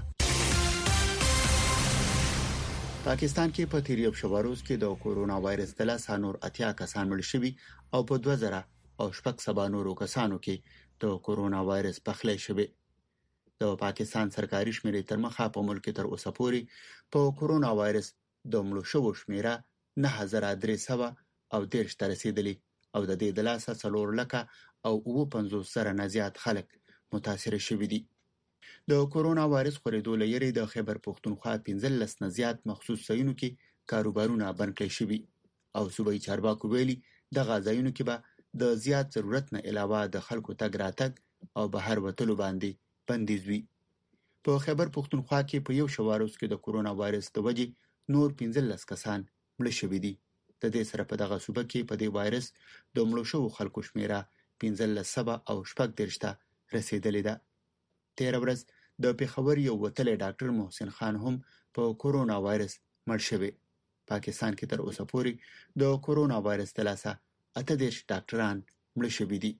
پاکستان کې په تیر یو شواروز کې د کورونا وایرس د لاسه نور اتیا کسان مړ شوي او په دوه زره او شپږ سوه نورو کسانو کې د کورونا وایرس پخلی شوی. د پاکستان سرکاري شمیرې تر مخه په ملک تر اوسه پورې په کورونا وایرس د مړو شوو شمیره نه هزار درې سوه او دیرش ته رسیدلی او د دې د لاسه څلور لکه او اوه پنځوس زره نه زیات خلک متاثر شوي دي. د کورونا وایرس خورېدو له یېرې د خیبر پښتونخوا پنځلس نه زیات مخصوص ځایونو کې کاروبارونه بند کړای شوي او صوبایي چارواکو ویلي دغه ځایونو کې به د زیات ضرورت نه علاوه د خلکو تګ راتګ او بهر وتلو باندې بندیز وي. په خیبر پښتونخوا کې په یو شواروز کې د کورونا وایرس د وجې نور پنځلس کسان مړه شوي دي. د دې سره په دغه صوبه کې په دې وایرس د مړو شوو خلکو شمیره پنځلس سوه او شپږ دېرش ته رسیدلې ده. تېره ورځ د پېښور یو وتلی ډاکټر محسن خان هم په کورونا وایرس مړ شوی. پاکستان کې تر اوسه پورې د کورونا وایرس د لاسه اته دېرش ډاکټران مړه شوي دي.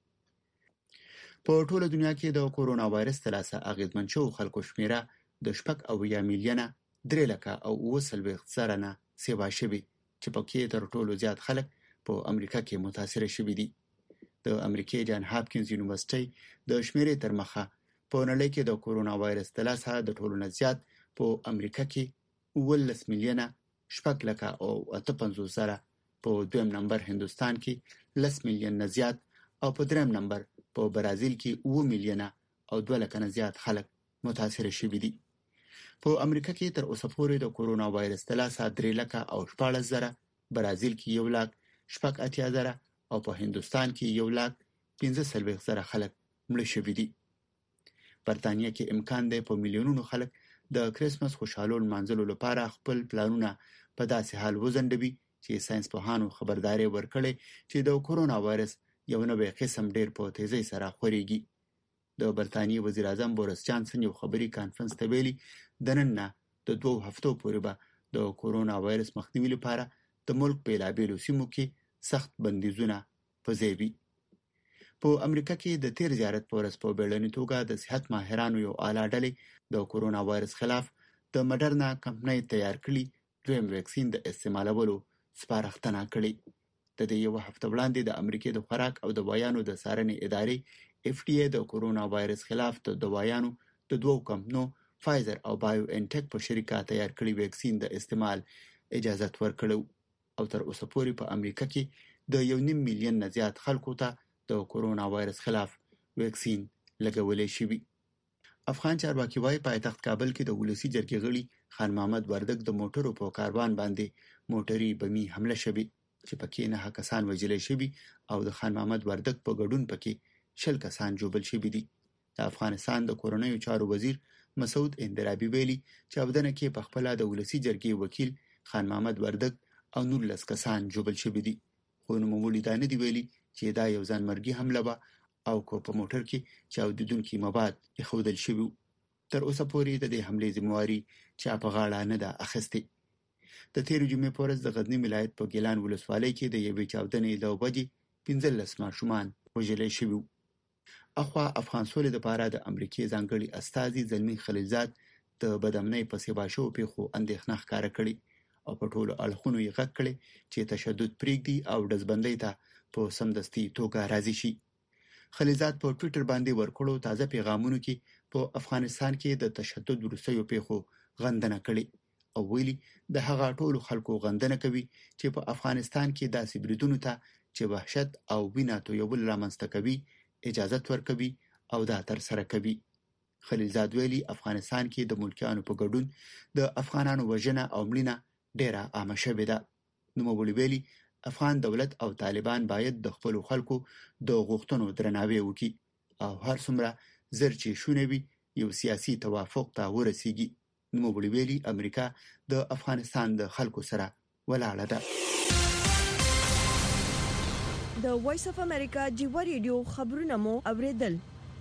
په ټوله دنیا کې د کورونا وایرس د لاسه اغېزمن شوو خلکو شمیره د شپږ اویا میلیونه درې لکه او اوه څلوېښت زره نه سیوا شوي چې پکې تر ټولو زیات خلک په امریکا کې متاثره شوي دي. د امریکې جان هاپکینز یونیورسيټي د شمیرې تر مخه په نړۍ کې د کورونا وایرس د لاسه د ټولو نه زیات په امریکا کې اوولس میلیونه شپږ لکه او اته پنځوس زره، په دویم نمبر هندوستان کې لس میلیون نه زیات او په دریم نمبر په برازیل کې اوه میلیونه او دوه لکه نه زیات خلک متاثره شوي دي. په امریکا کې تر اوسه پورې د کورونا وایرس د لاسه درې لکه او شپاړس زره، برازیل کې یو لاک شپږ اتیا زره او په هندوستان کې یو لاک پنځه څلوېښت زره خلک مړه شوي دي. برتانیه کې امکان دی په میلیونونو خلک د کریسمس خوشحالو لمانځلو لپاره خپل پلانونه په داسې حال وځنډوي چې ساينس پوهانو خبرداري ورکړې چې د کورونا وایرس یو نوې قسم ډېر په تیزۍ سره خوريږي. د برتانیې وزیر اعظم بوریس جانسن یو خبري کانفرنس ته ویلي د نن نه د دوه هفتو پورې به د کورونا وایرس مخنیوي لپاره د ملک بیلابیلو سیمو کې سخت بندیزونه پځې وي. په امریکا کې د تیر زیارت په ورځ په بیړنۍ توګه د صحت ماهرانو یو اعلی ډلې د کورونا وایرس خلاف د مډرنا کمپنۍ تیار کړي دویم ویکسین د استعمالولو سپارښتنه کړې. د دې یو هفته وړاندې د امریکې د خوراک او دوايانو د څارنې ادارې اف ډي اي د کورونا وایرس خلاف د دوايانو د دوو کمپنو فایزر او بایو انټیک په شریکه تیار کړي ویکسین د استعمال اجازه ورکړو او تر اوسه پورې په امریکا کې د یو نیم میلیون نه زیات خلکو ته د کورونا وایرس خلاف ویکسین لګولې شوی. افغان چارواکي وايي پایتخت کابل کې د ولسی جرګې غړي خان محمد وردګ د موټرو په کاروان باندې موټري بمي حمله شوی چې پکې نه کسان وژل شوي او د خان محمد وردګ په ګډون پکې شل کسان جوړل شوي دي. د افغانستان د کورونیو چارو وزیر مسعود اندرابي ویلي چې اودنه کې په خپل د ولسی جرګې وکیل خان محمد وردګ او نورلس کسان جوړل شوي دي. خو نو مولي دانه دی ویلي چې دا یو ځان مرګي حمله به او کو په موټر کې چاودیدونکو مواد اخودل شوی. تر اوسه پورې د دې حملې ذمہواری چا په غاړه نه ده اخیستې. د تیر جمعې په ورځ د غزنی ولایت په ګیلان ولسوالۍ کې د یوې چاودنې له وجې پنځلس ماشومان وژل شوي. اخوا افغان سولې لپاره د امریکای ځانګړي استازي زلمی خلیلزاد د بدامنۍ په سیوا شو پیښو اندېښنه ښکاره کړې او په ټولو اړخونو یې غږ کړي چې تشدد پریږدي او ډزبندۍ ته په سمدستي توګه راضي شي. خلیلزاد په ټوئیټر باندې ورکړو تازه پیغامونو کې په افغانستان کې د تشدد وروستیو پیښو غندنه کړې او ویلي د هغه ټولو خلکو غندنه کوي چې په افغانستان کې داسې بریدونو ته چې وحشت او وینا تویول رامنځته کوي اجازه ورکوي او دا تر سره کوي. خلیلزاد ویلي افغانستان کې د ملکیانو په ګډون د افغانانو وژنه او مړینه ډیره عامه شوې ده. نو مولوی ویلي افغان دولت او طالبان باید د خپل خلکو د غوښتنو درناوی وکړي او هر څومره زر چې شونه وي یو سیاسي توافق ته ورسیږي. نو مولوی ویلي امریکا د افغانستان د خلکو سره ولاړه ده. د وایس اف امریکا جیو ریډیو خبرونه مو اوریدل.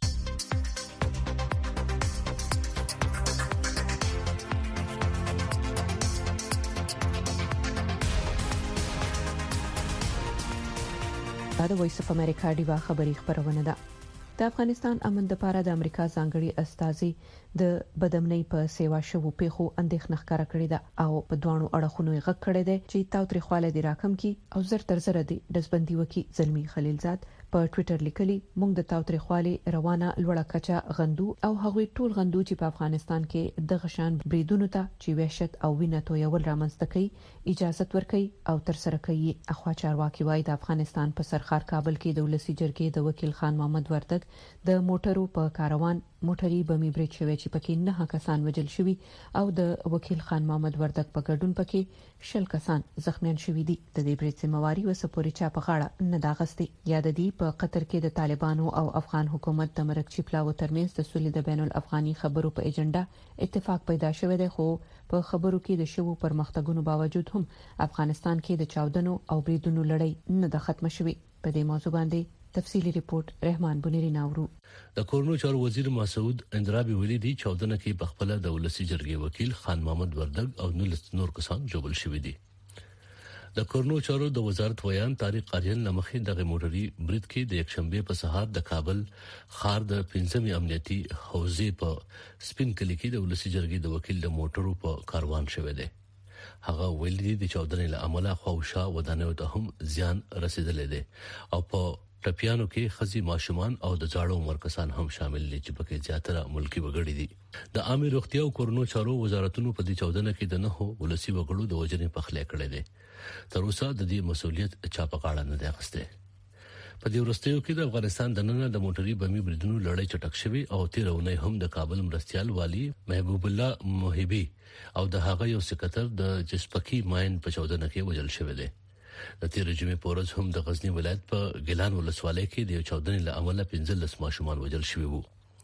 دا د وایس اف امریکا ډیوا خبری خبرونه ده. د افغانستان امن لپاره د امریکا ځانګړي استازي د بدامنۍ په سیوا شوو پیښو اندېښنه ښکاره کړې ده او په دوانو اړخونو یې غږ کړی دی چې تاوتریخواله دی راکم کی او زر تر زر دی دزبندي وکي زلمی خلیلزاد په ټوئیټر لیکلي موږ د تاوتریخوالي روانه لوړه کچه غندو او هغوی ټول غندو چې په افغانستان کې د غشان بریدونو ته چې وحشت او وینه تویول رامنځته کوي اجازه ورکړي او تر سره کوي. اخوا چارواکي وايي د افغانستان په سرخار کابل کې د ولسی جرګې د وکیل خان محمد وردګ د موټرو په کاروان موټري بمي برید شوی چې پکې نه کسان وژل شوي او د وکیل خان محمد وردګ په ګډون پکې شل کسان زخمیان شوي دي. د دې برید ذمہواری وسپوري چا په غاړه نه دا غستې. یا د دې په قطر کې د طالبانو او افغان حکومت د مرکچی پلاو ترمنځ د سولې د بین الافغاني خبرو په ایجنډا اتفاق پیدا شوی دی، خو په خبرو کې د شوو پرمختګونو باوجود هم افغانستان کې د چاودنو او بریدونو لړۍ نه د ختم شوي. په دې موضوع باندې تفصیلی ریپورت رحمان بنيري ناورو. د کورنو چارو وزیر مسعود اندرابي ویلي دي چاودنه کې بخپله د ولسی جرګې وکیل خان محمد وردګ او نلس نور کسان جوړل شوي دي. د کورنو چارو د وزارت ویان طارق قاریان لمخې د موټري برید کې د یکشنبه په سهار د کابل خار د پنځمې امنیتي حوزې په سپین کلی کې د ولسی جرګې د وکیل د موټرو په کاروان شوه دی. هغه ویلي دي د چاودنې له امله خوشا ودانیو ته هم زیان رسیدلې ده او په ټپیانو کې خزي ماشومان او د ځاړو عمر کسان هم شامل دي چې پکې زیاتره ملکی وګړي دي. د عامه روغتیا او کورونو چارو وزارتونو په دې چاودنه کې د نه ولسی وګړو د وجنې په خله کړې ده. تر اوسه د دې مسولیت چا په غاړه نه دی اخیسته. په دې ورستیو کې د افغانستان د نن د موټري بمي بریدونو لړۍ چټک شوی او تیرونه هم د کابل مرستيال والی محبوب الله محبي او د هغه یو سکرټر د جسپکی ماین په چاودنه کې وژل شوی دی. د تیر جمعې پورز هم د غزنی ولایت په ګیلان ولسوالۍ کې د چاودنې له امله پنځلس ماشومان وژل شوي وو.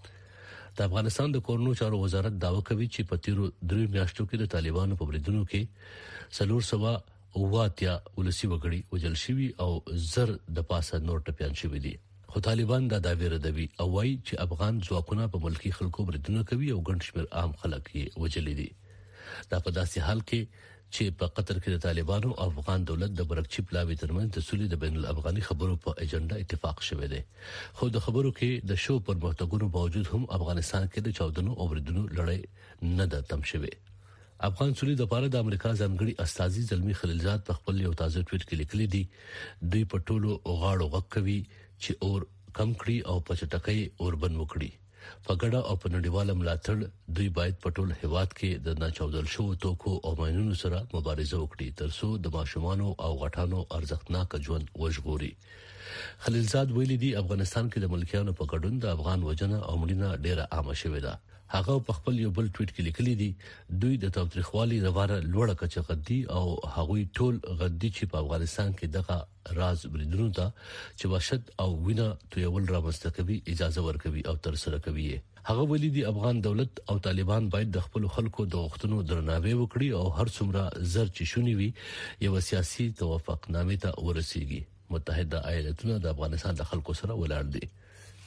د افغانستان د کورنو چارو وزارت داوا کوي چې په تیرو درې میاشتو کې د طالبانو په بریدونو کې څلور سوه اواتیا ولسی وګړي وژل شوي او زر د پاسه نور ټپيان شوي دي. خو طالبان دا داوی ردوي او وايي چې افغان ځواکونه په ملکی خلکو بریدونه کوي او ګڼ شمېر عام خلک یې وژلي دي. دا په داسې حال کې چې په قطر کې د طالبانو او افغان دولت د برکچی پلاوی ترمنځ د سولې د بین الافغاني خبرو په ایجنډا اتفاق شوی دی. خو د خبرو کې د شو پر محتویاتو باوجود هم افغانستان کې د چاودنو او بریدونو لړۍ نه ده تم شوی. افغان سولې د لپاره د امریکا ځانګړي استاذي زلمی خلیلزاد په خپل یو تازه ټویټ کې لیکلي دي دوی په ټولو غاړو غږ کوي چې اور کم کړي او په چټکۍ اور بن وکړي. په ګډه او په نړیواله ملاتړ دوی باید په ټول هیواد کې د ناچاودل شو توکو او ماینونو سره مبارزه وکړي ترڅو د ماشومانو او غټانو ارزښتناک ژوند وژغوري. خلیلزاد ویلي دي افغانستان کې د ملکیانو په ګډون د افغان وجنه او مړینه ډیره عامه شوې ده. هغه په خپل یو بل ټویټ کې لیکلي دي دوی د تاوتریخوالي روانه لوړه کچه غدي او هغوی ټول غدي چې په افغانستان کې دغه راز بریدونو ته چې وحشت او وینه تویول رامنځته کوي اجازه ورکوي او تر سره کوي. هغه ویلي دي افغان دولت او طالبان باید د خپل خلکو د غوښتنو درناوی وکړي او هر څومره زر چې شونی وي یو سیاسي توافقنامه ته ورسیږي. متحده ایالاتونه د افغانستان د خلکو سره ولاړ دي.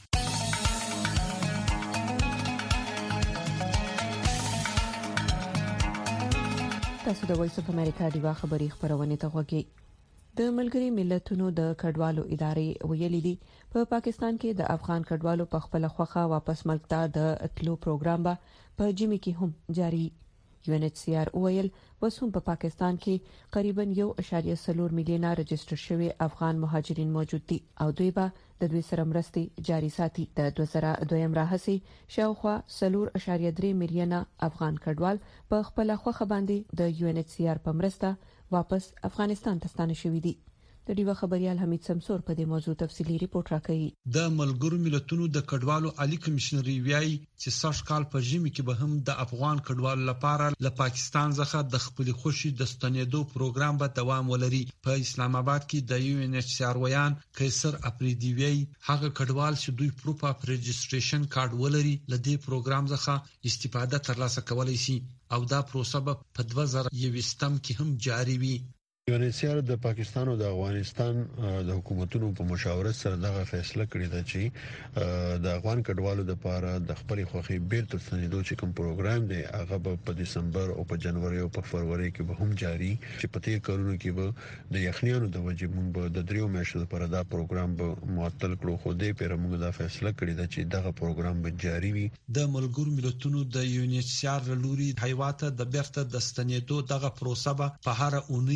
تاسو د وایس اف امریکا دیوا خبری خبرونه ته غوږی. د ملګری ملتونو د کډوالو ادارې ویلي دي په پا پاکستان کې د افغان کډوالو په خپل خوخه واپس ملک ته د اتلو پروګرام به په جمی کې هم جاری. یو ان ایچ سی آر ویل وسوم په پاکستان کې قریبا یو اشاریه سلور میلیونه رجستر شوی افغان مهاجرین موجود دي او دوی به د دوی سره مرستي جاری ساتي. د دوه زره دویم راهسي شاوخوا سلور اشاریه درې میلیونه افغان کډوال په خپل خوخه باندې د یو ان ایچ سی آر په مرسته واپس افغانستان ته ستانه شوي دي. د دیو خبريال حمید سمسور په دې موضوع تفصيلي ریپورت راکړي. د ملګرو ملتونو د کډوالو عالی کمشنري ویاي چې سږ کال په ژمي کې به هم د افغان کډوالو لپاره له پاکستان څخه د خپل خوشي د ستنېدو پروګرام به دوام ولري. په اسلام آباد کې د یو ان ایچ سی آر ویان قیصر اپریدی وی هغه کډوال چې دوی پروف اف رجستریشن کارت ولري له دې پروګرام څخه استفاده ترلاسه کولای شي او دا پروسه په دوه زره یوویشتم کې هم جاری وي. یو ان ایچ سی آر د پاکستان او د افغانستان د حکومتونو په مشاورت سره دغه فیصله کړې ده چې د افغان کډوالو لپاره د خپل خوخي بیل تر ستنېدو چې کوم پروګرام دی هغه په دسمبر او په جنوري او په فروری کې به هم جاری چې په تیر کارونو کې به د یخنیانو د وجې موږ به د دریو میاشتو لپاره دا پروګرام به معطل کړو. خو دې پر موږ دا فیصله کړې ده چې دغه پروګرام به جاری وي. د ملګرو ملتونو د یو ان ایچ سی آر لوري حیواته د بیرته د ستنېدو دغه پروسه په هر اونۍ کې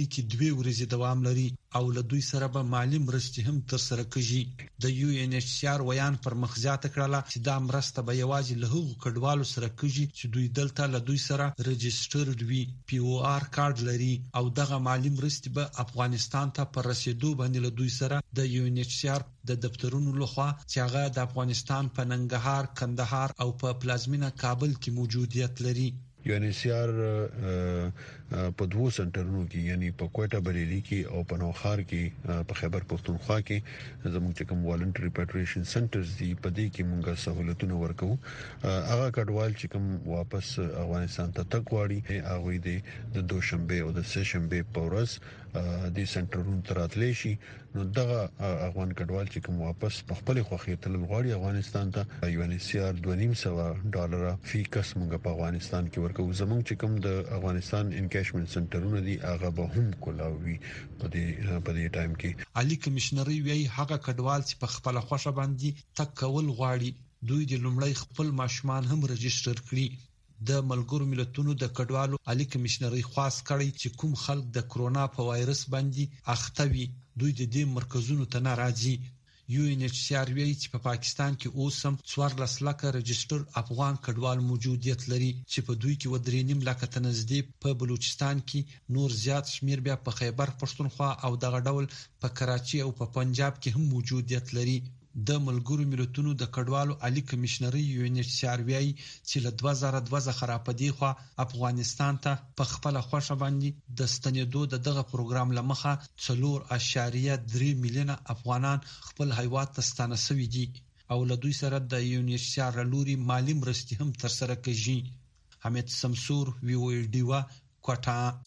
دوه ورځې دوام لري او له دوی سره به مالی مرستې هم تر سره کیږي. د یو ان ایچ سی آر ویان پر مخزیات کړه چې دا مرسته به یوازې له هغو کډوالو سره کیږي چې دوی دلته له دوی سره رجسترډ وي، پی او آر کارت لري او دغه مالی مرستې به افغانستان ته پر رسیدو باندې له دوی سره د یو ان ایچ سی آر د دفترونو لخوا چې هغه د افغانستان په ننګرهار، کندهار او په پلازمینه کابل کې موجودیت لري. یو ان ایچ سی آر په دوه سنټرونو کې یعنی په کوټه بریلی کې او په نوخار کې په خیبر پختونخوا کې زموږ کوم والنټری ریپاټریشن سنټرز دي په دې کې موږ سہولتونه ورکو. هغه کډوال چې کوم واپس افغانستان ته تګ غواړي هغه دې د دوشنبه او د سهشنبه په ورځ د سنټرونو تراتلی شي. نو دغه افغان کډوال چې کوم واپس په خپل خوخي تل غواړي افغانستان ته یو ان ایچ سی آر دوه نیم سو ډالر فی کس موږ په افغانستان کې ورکو. زموږ چې کوم د افغانستان انکیشمنت سنټرونه دي هغه به هم کولاوي په دې په دې ټایم کې. علي کمشنري وی هغه کډوال چې په خپل خوښه باندې تک کول غواړي دوی د لومړی خپل ماشومان هم رجستر کړي. د ملګرو ملتونو د کډوالو علي کمشنري خاص کړي چې کوم خلک د کرونا په وایرس باندې اخته وي دوی د دې مرکزونو ته ناراضي. یو ان ایچ سی آر وی چې په پاکستان کې اوس هم څوارلس لکه رجستر افغان کډوال موجودیت لري چې په دوی کې و درې نیم لکه تنزدې په بلوچستان کې، نور زیات شمیر بیا په خیبر پښتونخوا او دغه ډول په کراچي او په پنجاب کې هم موجودیت لري. د ملګرو ملتونو د کډوالو علي کمشنري یو ان ایچ سی آر وی چې له دوه زره دوه څخه په دی خو افغانستان ته په خپل خوښه باندې د ستنېدو د دغه پروګرام لمخه څلور اشاریه درې میلیونه افغانان خپل هیواد ته ستانه شوي دي او له دوی سره د یو ان ایچ سی آر لوري مالی مرستې هم تر سره کیږي. حمید سمسور وی او ډیوا کوټا.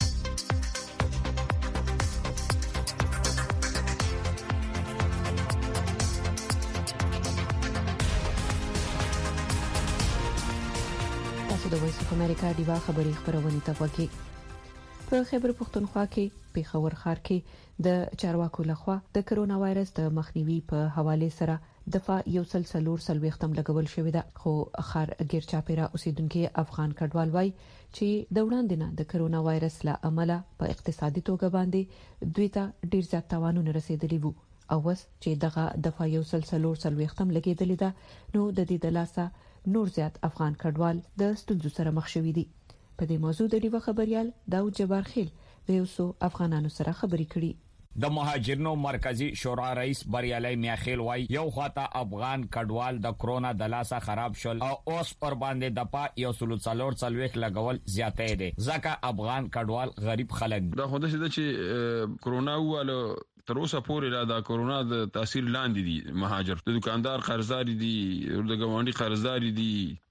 د وایس اف امریکا دیوا خبري خبرونه ته وګورئ. په خیبر پښتونخوا کې پیښور ښار کې د چارواکو لخوا د کرونا وایرس د مخنیوي په حواله سره دفعه یو سلسلور سلويختم لګول شوې ده. خو خار غیر چاپیرا اوسیدونکو افغان کډوال وای چې د وړاندې نه د کرونا وایرس له امله په اقتصادي توګه باندې دوی ته ډیر زیات تاوانونه رسیدلي وو او وس چې دغه دفعه یو سلسلور سلويختم لګیدلې ده نو د دې د لاسه نور زیات افغان کډوال د ستونزو سره مخ شوي دي. په دې موضوع د ډیوه خبريال داود جبار خیل د یو څو افغانانو سره خبرې کړي. د مهاجرینو مرکزی شورا رئیس بریالي میاخیل وای یو خواته افغان کډوال د کرونا د لاسه خراب شول او اوس پر باندې د پا یو سلسلور سلويخ لګول زیاتې دي ځکه افغان کډوال غریب خلک دا خوده چې کرونا واله تر اوسه پورې لا د کرونا د تاثیر لاندې دي. مهاجر د دکاندار قرضداري دي، د ګاونډي قرضداري دي،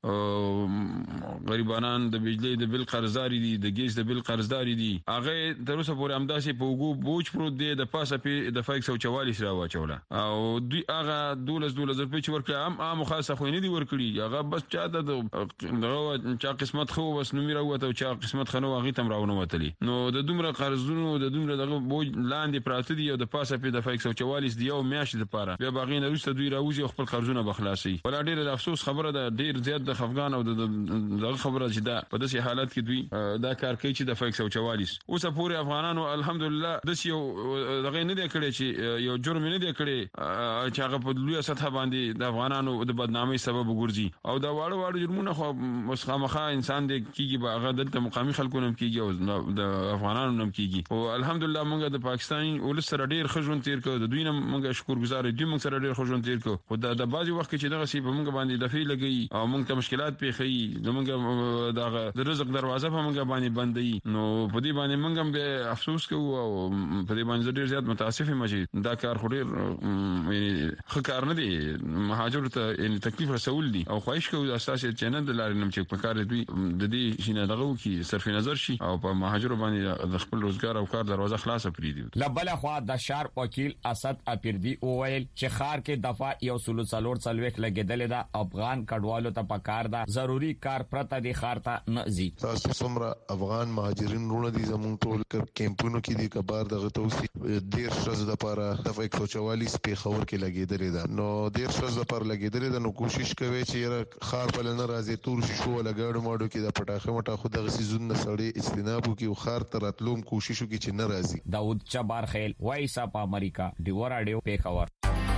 غریبانان د بجلی د بل قرضداري دي، د ګیس د بل قرضداري دي. هغه تر اوسه پورې همداسې په وګو بوج پروت دي د پاسه په د فایک سو چوالیس را واچوله او دوی هغه دولس دولس په چ ورکړه هم عام خاصه خو نه دي ورکړي. هغه بس چاته د چا قسمت خو بس نو میرا وته چا قسمت خنو هغه تم راونه وتلی. نو د دومره قرضونو د دومره دغه بوج لاندې پراته دي او د پاسه په د فایک سو چوالیس دی او میاشت لپاره بیا باغین روسته دوی راوځي خپل قرضونه بخلاصي. ولا ډیر د افسوس خبره ده، ډیر زیات د افغان او د دغه خبره چې دا په داسې حالت کې دوی دا کار کوي چې د فایک سو چوالیس اوسه پورې افغانانو الحمدلله د یو دغه نه دی کړی چې یو جرم نه دی کړی چې هغه په لوی سطح باندې د افغانانو د بدنامۍ سبب وګرځي او دا واړه واړه جرمونه خو مسخامخه انسان دی کیږي باغه د مقامي خلکو نم کیږي او د افغانانو نم کیږي. او الحمدلله موږ د پاکستاني ولس سره ډیر خجون تیر کو د دوی نه موږ شکر گزار دي موږ سره ډیر خجون تیر کو. خو د بعضي وخت کې چې دغه سی په موږ باندې د فی لګي او موږ ته مشکلات پیښي نو موږ دغه د رزق دروازه په موږ باندې بندي. نو په دې باندې موږ به افسوس کوو او په دې باندې ډیر زیات متاسف یم چې دا کار خو ډیر یعنی ښه کار نه دی. مهاجر ته یعنی تکلیف رسول دي او خواهش کوو اساسي چینل د لارې نم چې په کار دوی د دې شینه دغه کی صرف نظر شي او په مهاجر باندې د خپل روزګار او کار دروازه خلاصه پریدي. لبل خو د شار وکیل اسد اپیردی وویل چې خار کې دفعه یو سلو څلور څلويخ لګیدل دا افغان کډوالو ته پکار دا ضروری کار پرته دي خارته نزي. تاسو څومره افغان مهاجرین رونه دي زموږ ټول کیمپونو کې دي کبار دغه توسي ډیر شرز د لپاره د ایک سو چوالیس په خور کې لګیدل دا نو ډیر شرز لپاره لګیدل دا نو کوشش کوي چې خار په لنه راځي تور شو لګاړو ماډو کې د پټاخه مټه خو دغه سيزونه سړی استنابو کې خار تراتلوم کوشش وکړي چې نه راځي. داود چبار خیل وایس اپ امریکا دیو رادیو پیښور.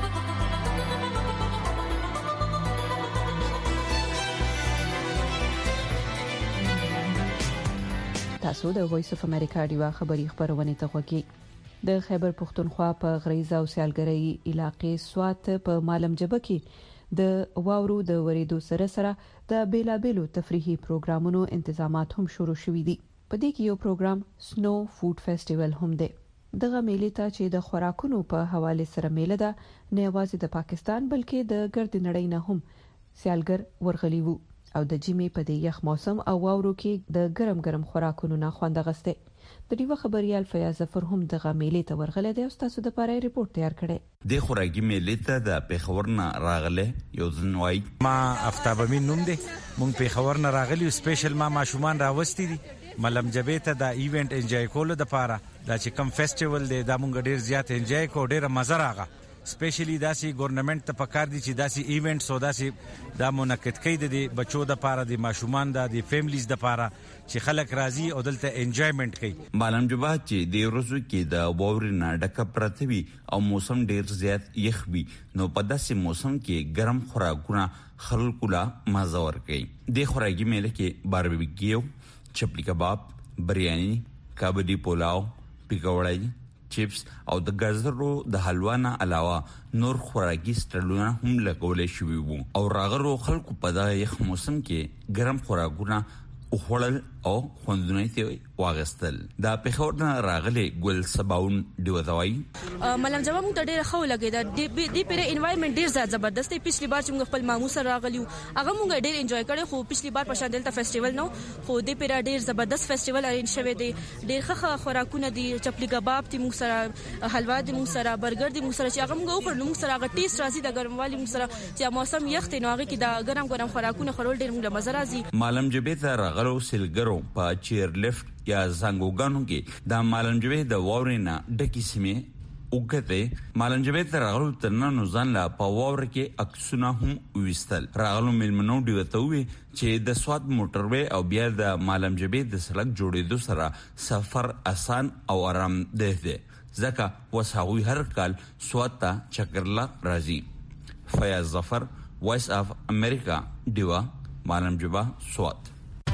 تاسو د وایس اف امریکا دیو خبری خبرونه ته وګورئ. د خیبر پختونخوا په غریزه او سیالګرۍ علاقې سوات په مالم جبه کې د واورو د وریدو سره سره د بیلابلو تفریحي پروګرامونو تنظیمات هم شروع شوي دي. په دې کې یو پروګرام سنو فود فیسټیوال هم دی. دغه میلې ته چې د خوراکونو په حواله سره میله ده نه یوازې د پاکستان بلکې د ګرد نړۍ نه هم سیالګر ورغلي وو او د جمی په دې یخ موسم او واورو کې د ګرم ګرم خوراکونو نه خوند غسته. د دې خبريال فیاض ظفر هم دغه میلې ته ورغله د استادو د پاره ریپورت تیار کړي. د خوراکي میلې ته د پیښور نه راغله یو ځنوای ما افتاب امین نوم دی مونږ پیښور نه راغلی سپیشل ما ماشومان راوستي دي ملم جبه ته دا ایونت انجوای کولو د پاره دا چې کم فیسټیوال دی دا مونږ ډیر زیات انجوای کو ډیر مزه راغله. سپیشلی داسي ګورنمنت ته پکار دي چې داسي ایونټس او داسي دا منعقد کړي دي بچو د پاره د ماشومان د فیملیز د پاره چې خلک راضي او دلته انجوایمنت کوي. مالم جبه چې د ورځو کې د باور نه ډکه پرتوي او موسم ډیر زیات یخ وي نو په داسې موسم کې ګرم خوراکونه خلکو لا مزه ورکوي. د خوراکي میله کې باربیکیو چپلی کباب بریانی کبابي پلاو پکوړی چپس او د ګازرو د حلوا نه علاوه نور خوراکي سټایلونه هم لګولې شوي وو او راغرو خلکو په دغه یخ موسم کې ګرم خوراکونه وخوړل او خوندونه یې واغستل. دا پیښور نه راغلي ګل سباون دیوځوي ملم جواب مونږ ته ډېر خو لګی دا دی پیره انوایرنمنت ډېر زیات زبردست دی. پښلی بار چې موږ خپل مامو سره راغلیو هغه مونږ ډېر انجوای کړو خو پښلی بار په شان دلته فیسټیوال نو خو دی پیره ډېر زبردست فیسټیوال ارینج شوی دی. ډېر ښه خوراکونه دي چپلی کباب دي موږ سره حلوا دي موږ سره برګر دي موږ سره چې هغه موږ وخورل موږ سره هغه ټیسټ راځي د ګرموالي موږ سره چې موسم یخ دی نو هغه کې دا ګرم ګرم خوراکونه خورل ډېر موږ مزه راځي. مالم جبه ته راغلو سلګرو په چیر لیفت یا زنګوګانو کې د مالنجوي د واورینا ډکی سیمه وګته مالنجوي تر راغلو ترنه ځان لا په واور کې اکسونه هم وستل. راغلو ملمنو دی وتوي چې د سواد موټروي او بیا د مالنجوي د سړک جوړېدو سره سفر آسان او آرام ده دي ځکه وساوي هر کال سواد ته چکرلا راځي. فیاض ظفر وایس اف امریکا دیوا مالنجوي سواد.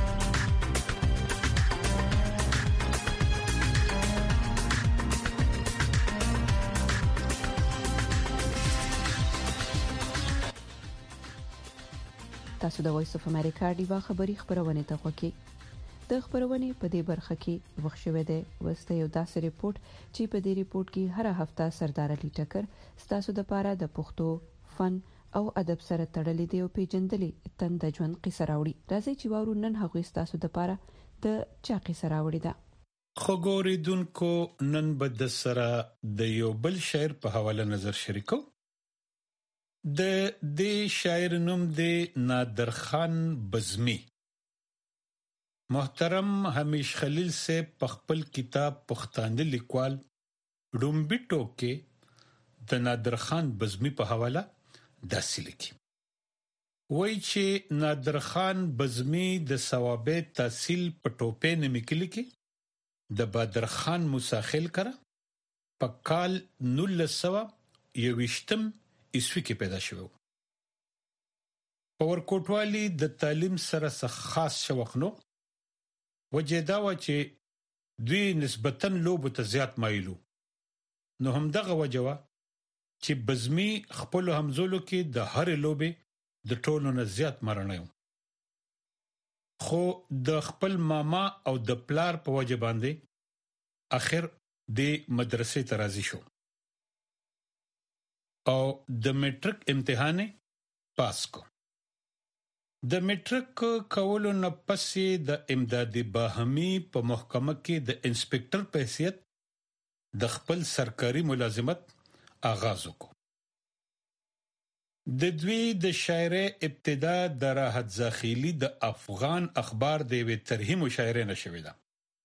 تاسو د وایس اف امریکا دیوا خبری خبرونه ته وګورئ. د خبرونه په دې برخه کې وښه شوې ده وسته یو داسې ریپورت چې په دې ریپورت کې هر هفته سردار علي ټکر ستاسو د پاره د پښتو فن او ادب سره تړلې دی او پیجندلې تند ژوند قصه راوړي. راځي چې وورو نن هغه ستاسو د پاره د چا قصه راوړي ده. خګوریدونکو نن بد سره د یو بل شاعر په حواله نظر شریکو. د دې شاعر نوم دی نادر خان بزمی. محترم حمیش خلیل سے په خپل کتاب پښتانه لیکوال ډومبټو کې د نادر خان بزمی په حواله داسې لیکي. وایي چې نادر خان بزمی د ثوابه تحصیل په ټوپې نه میکلی کې د بدر خان مساخل کړه په کال نولس سوه یوویشتم عیسوي کې پیدا شو. په ورکوټوالي د تعلیم سره څه خاص شوق نو وجه دا و چې دوی نسبتاً لوبو ته زیات مایلو. نو هم دغه وجه و چې بزمی خپل همزولو کې د هر لوبې د ټولو نه زیات مرنه. خو د خپل ماما او د پلار په وجه باندې اخر د مدرسې ته راځي شو او د میټرک امتحان پاس کو. د میټرک کولو نه پسې د امدادي باهمي په محکمه کې د انسپکټر په حیثیت د خپل سرکاري ملازمت آغاز وکړ. د دوی د شاعرۍ ابتدا د راحت زاخیلی د افغان اخبار د وی ترهیم شاعرۍ نشوي ده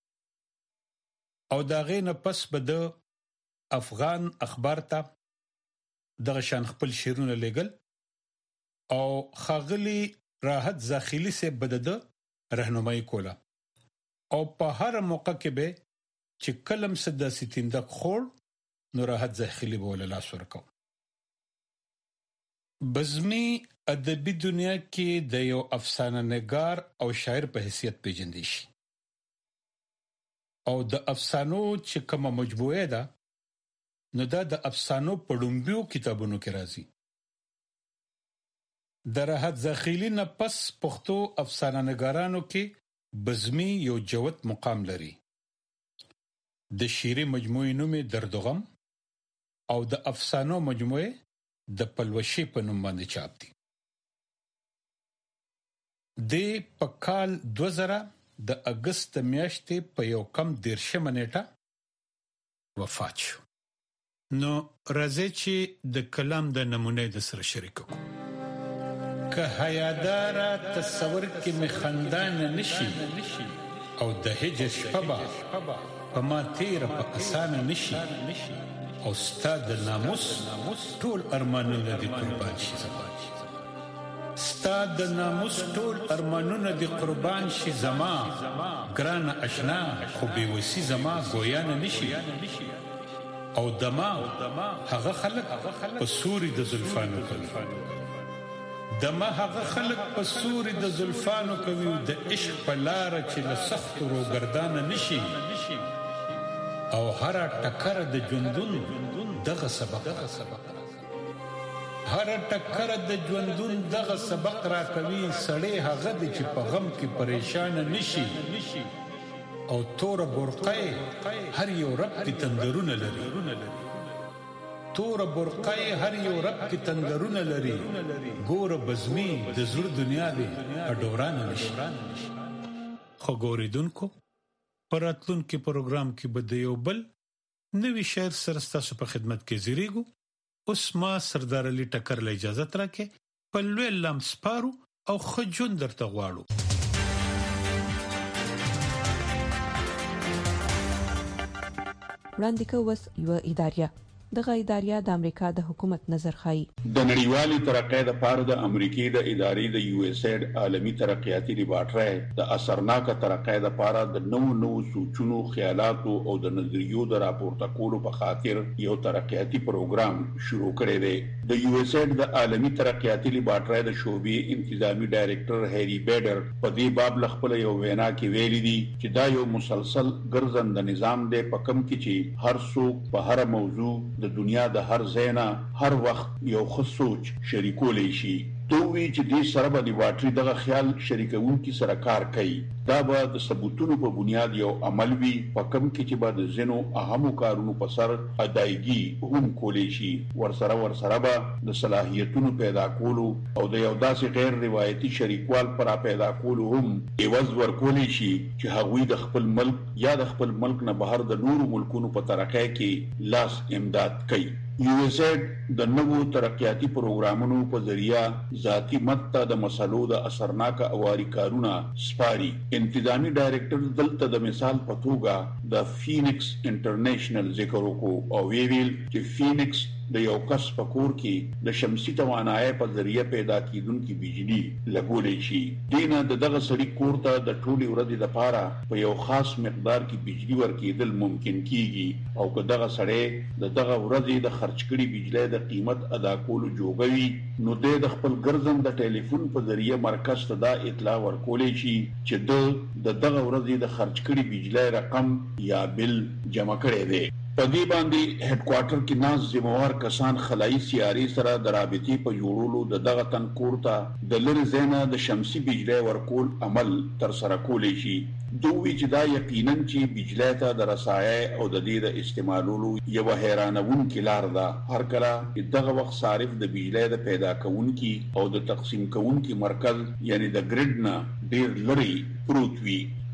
او دا غي نه پس به د افغان اخبار ته د شان خپل شیرونه لګل او خاغلی راحت زاخیلی سے بدد رهنمایي کوله او په هر موقع کې به چې کلم صدا ستیندک خور نو راحت زاخیلی بوله لاس ورکو. بزمی ادبی دنیا کې د یو افسانه نگار او شاعر په حیثیت پیژندل شي او د افسانو چې کومه مجموعه ده نو دا د افسانو په ډومبیو کتابونو کې راځي. د راحت زاخیلی نه پس پښتو افسانه نگارانو کې بزمی یو جوت مقام لري. د شیري مجموعه نومې دردغم او د افسانو مجموعه د پلوشي په نوم باندې چاپ دي. د پکال دوه زره د اگست میاشتې په یو کم دیرشمه نیټه وفات شو. نو راځي چې د کلام د نمونه د سره شریک کو. که حیادار تصور کې مخندان نشي او د هجر شپه په ما تیر په اسانه نشي او ستاد ناموس ټول ارمانونه دي قربان شي. ستاد ناموس ټول ارمانونه دي قربان شي زما ګران آشنا خو به وسی زما ګویا نه نشي او دما هغه خلق په سوري د زلفانو کوي. دما هغه خلق په سوري د زلفانو کوي د عشق په لار چې له سخت روګردان نشي او هر ټکر د ژوندون دغه سبق هر ټکر د ژوندون دغه سبق را کوي. سړی هغه د چې په غم کې پریشان نشي او تور برقه هر یو رب کې تندرونه لري. تور برقه هر یو رب کې تندرونه لري. ګور بزمی د زړه دنیا دی اډوران نشي. خو ګوریدونکو پراتلون کې پروګرام کې بده یو بل نوی شعر سره ستاسو په خدمت کې زیریګو. اوس ما سردار علي ټکر له اجازه ترکه په لوی لام سپارو او خجون درته غواړو. وړاندې کوس یو اداریا دغه اداریا د امریکا د حکومت نظر خای د نړیوالي ترقۍ لپاره د امریکای د ادارې د یو اس ایډ عالمی ترقیاتي لیبارټري د اثرناک ترقۍ لپاره د نو نو سوچونو خیالاتو او د نظریو د راپورته کولو په خاطر یو ترقیاتي پروګرام شروع کړی دی. د یو اس ایډ د عالمی ترقیاتي لیبارټري د شوبې انتظامی ډایریکټر هری بیډر په دې باب خپل یو وینا کې ویلي دي چې دا یو مسلسل ګرځند نظام دی په کوم کې چې هر څوک په هر موضوع د دنیا د هر ځاینا هر وخت یو خصوص شریکولې شي. دوی چې دې سره باندې واټري دغه خیال شریکون کی سره کار کوي. دا به د ثبوتونو په بنیاد یو عمل وي په کوم کې چې به د زینو اهمو کارونو په سر ادایګي هم کولې شي. ورسره ورسره به د صلاحیتونو پیدا کولو او د یو داسې غیر روایتي شریکوال پر پیدا کولو هم ایواز ورکولې شي چې هغوی د خپل ملک یا د خپل ملک نه بهر د نورو ملکونو په ترقۍ کې لاس امداد کوي. یو اس ایډ د نوو ترقیاتي پروګرامونو په ذریعہ ذاتی مدته د مسلو د اثرناک اواري کارونه سپاري. انتظامی ډایریکټر دلته د مثال په توګه د فینکس انټرنیشنل ذکر وکړو او ویل چې فینکس د یو کس په کور کې د شمسي توانایي په ذریعہ پیدا کیدونکو بجلی لګولې شي. دینه دغه سړي کور ته د ټولي ورځې لپاره په یو خاص مقدار کې بجلی ورکېدل ممکن کیږي او که دغه سړی دغه ورځې د خرچ کړي بجلی د قیمت ادا کولو جوړوي نو د خپل ګرځن د ټلیفون په ذریعہ مرکز ته دا اطلاع ورکولې شي چې د دغه ورځې د خرچ کړي بجلی رقم یا بل جمع کړي دی. په دې باندې هډ کوارټر کې ناز ذمہوار کسان خلایي سیاري سره د رابطې په جوړولو د دغه تن کورته د لری زینا د شمسي بجلی ورکول عمل تر سره کولې شي. دوی چې دا یقینا چې بجلی ته د رسایي او د دې د استعمالولو یو حیرانون کې لار ده. هر کله دغه وخت صارف د بجلی د پیدا کونکي او د تقسیم کونکي مرکز یعنی د ګریډ نه ډیر لري پروت وي.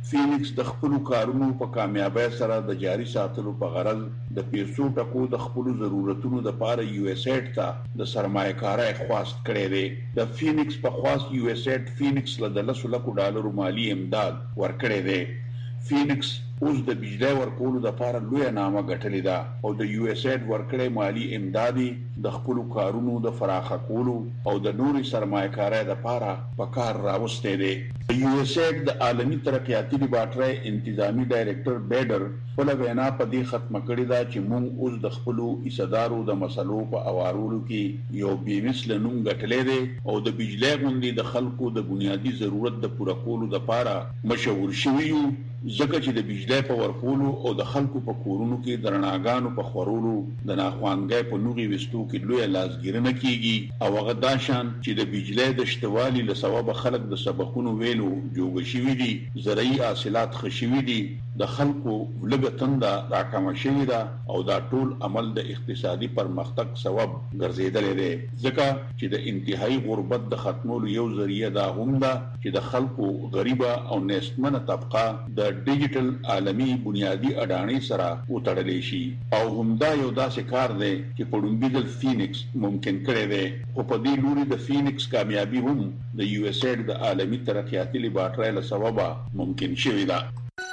فینکس د خپل کارونو په کامیابی سره د جاري ساتلو په غرض د پیسو ټکو د خپل ضرورتونو د پاره یو اس ایډ ته د سرمایه‌کارۍ خواست کړی دی. د فینکس په خواست یو اس ایډ فینکس له د لسو لکو ډالرو مالی امداد ورکړی دی. فینکس اوس د بجلی ورکولو د پاره لوی نامه ګټلې ده او د یو اس ایډ ورکړی مالی امدادي د خپل کارونو د فراخه کولو او د نوري سرمایه‌کارۍ د پاره په کار راوستي دي. یو اس ایډ د عالمي ترقیاتي لیبارټرۍ انتظامی ډایریکټر بیډر په لوینا په دې ختمه کړې ده چې موږ اوس د خپل ایصدارو د مسلو په اوارولو کې یو بیمثل نوم ګټلې دي او د بجلی غونډې د خلکو د بنیادی ضرورت د پوره کولو لپاره مشهور شوی یو ځکه چې د بجلی په ورکولو او د خلکو په کورونو کې د رڼاګانو په خورولو د ناخوانګۍ په نوغي وستو کې لوی لاسګیرنه کیږي او هغه داشان چې د بجلی د شتوالي له سبب خلک د سبقونو ویلو جوړ شوي دي، زرعي حاصلات خشوي دي، د خلکو لږه تنده راکمه شوې ده او دا ټول عمل د اقتصادي پرمختګ سبب ګرځیدلی دی ځکه چې د انتهایی غربت د ختمولو یو ذریعہ دا هم ده چې د خلکو غریبه او نیستمنه طبقه د ډیجیټل عالمي بنیادی اډانی سره وتړلی شي او همدا یو داسې کار دی چې په لومړي ځل فینکس ممکن کړی دی. خو په دې لوري د فینکس کامیابی هم د یو اس ایډ د عالمي ترقیاتي لیبارټرۍ له سببه ممکن شوې ده.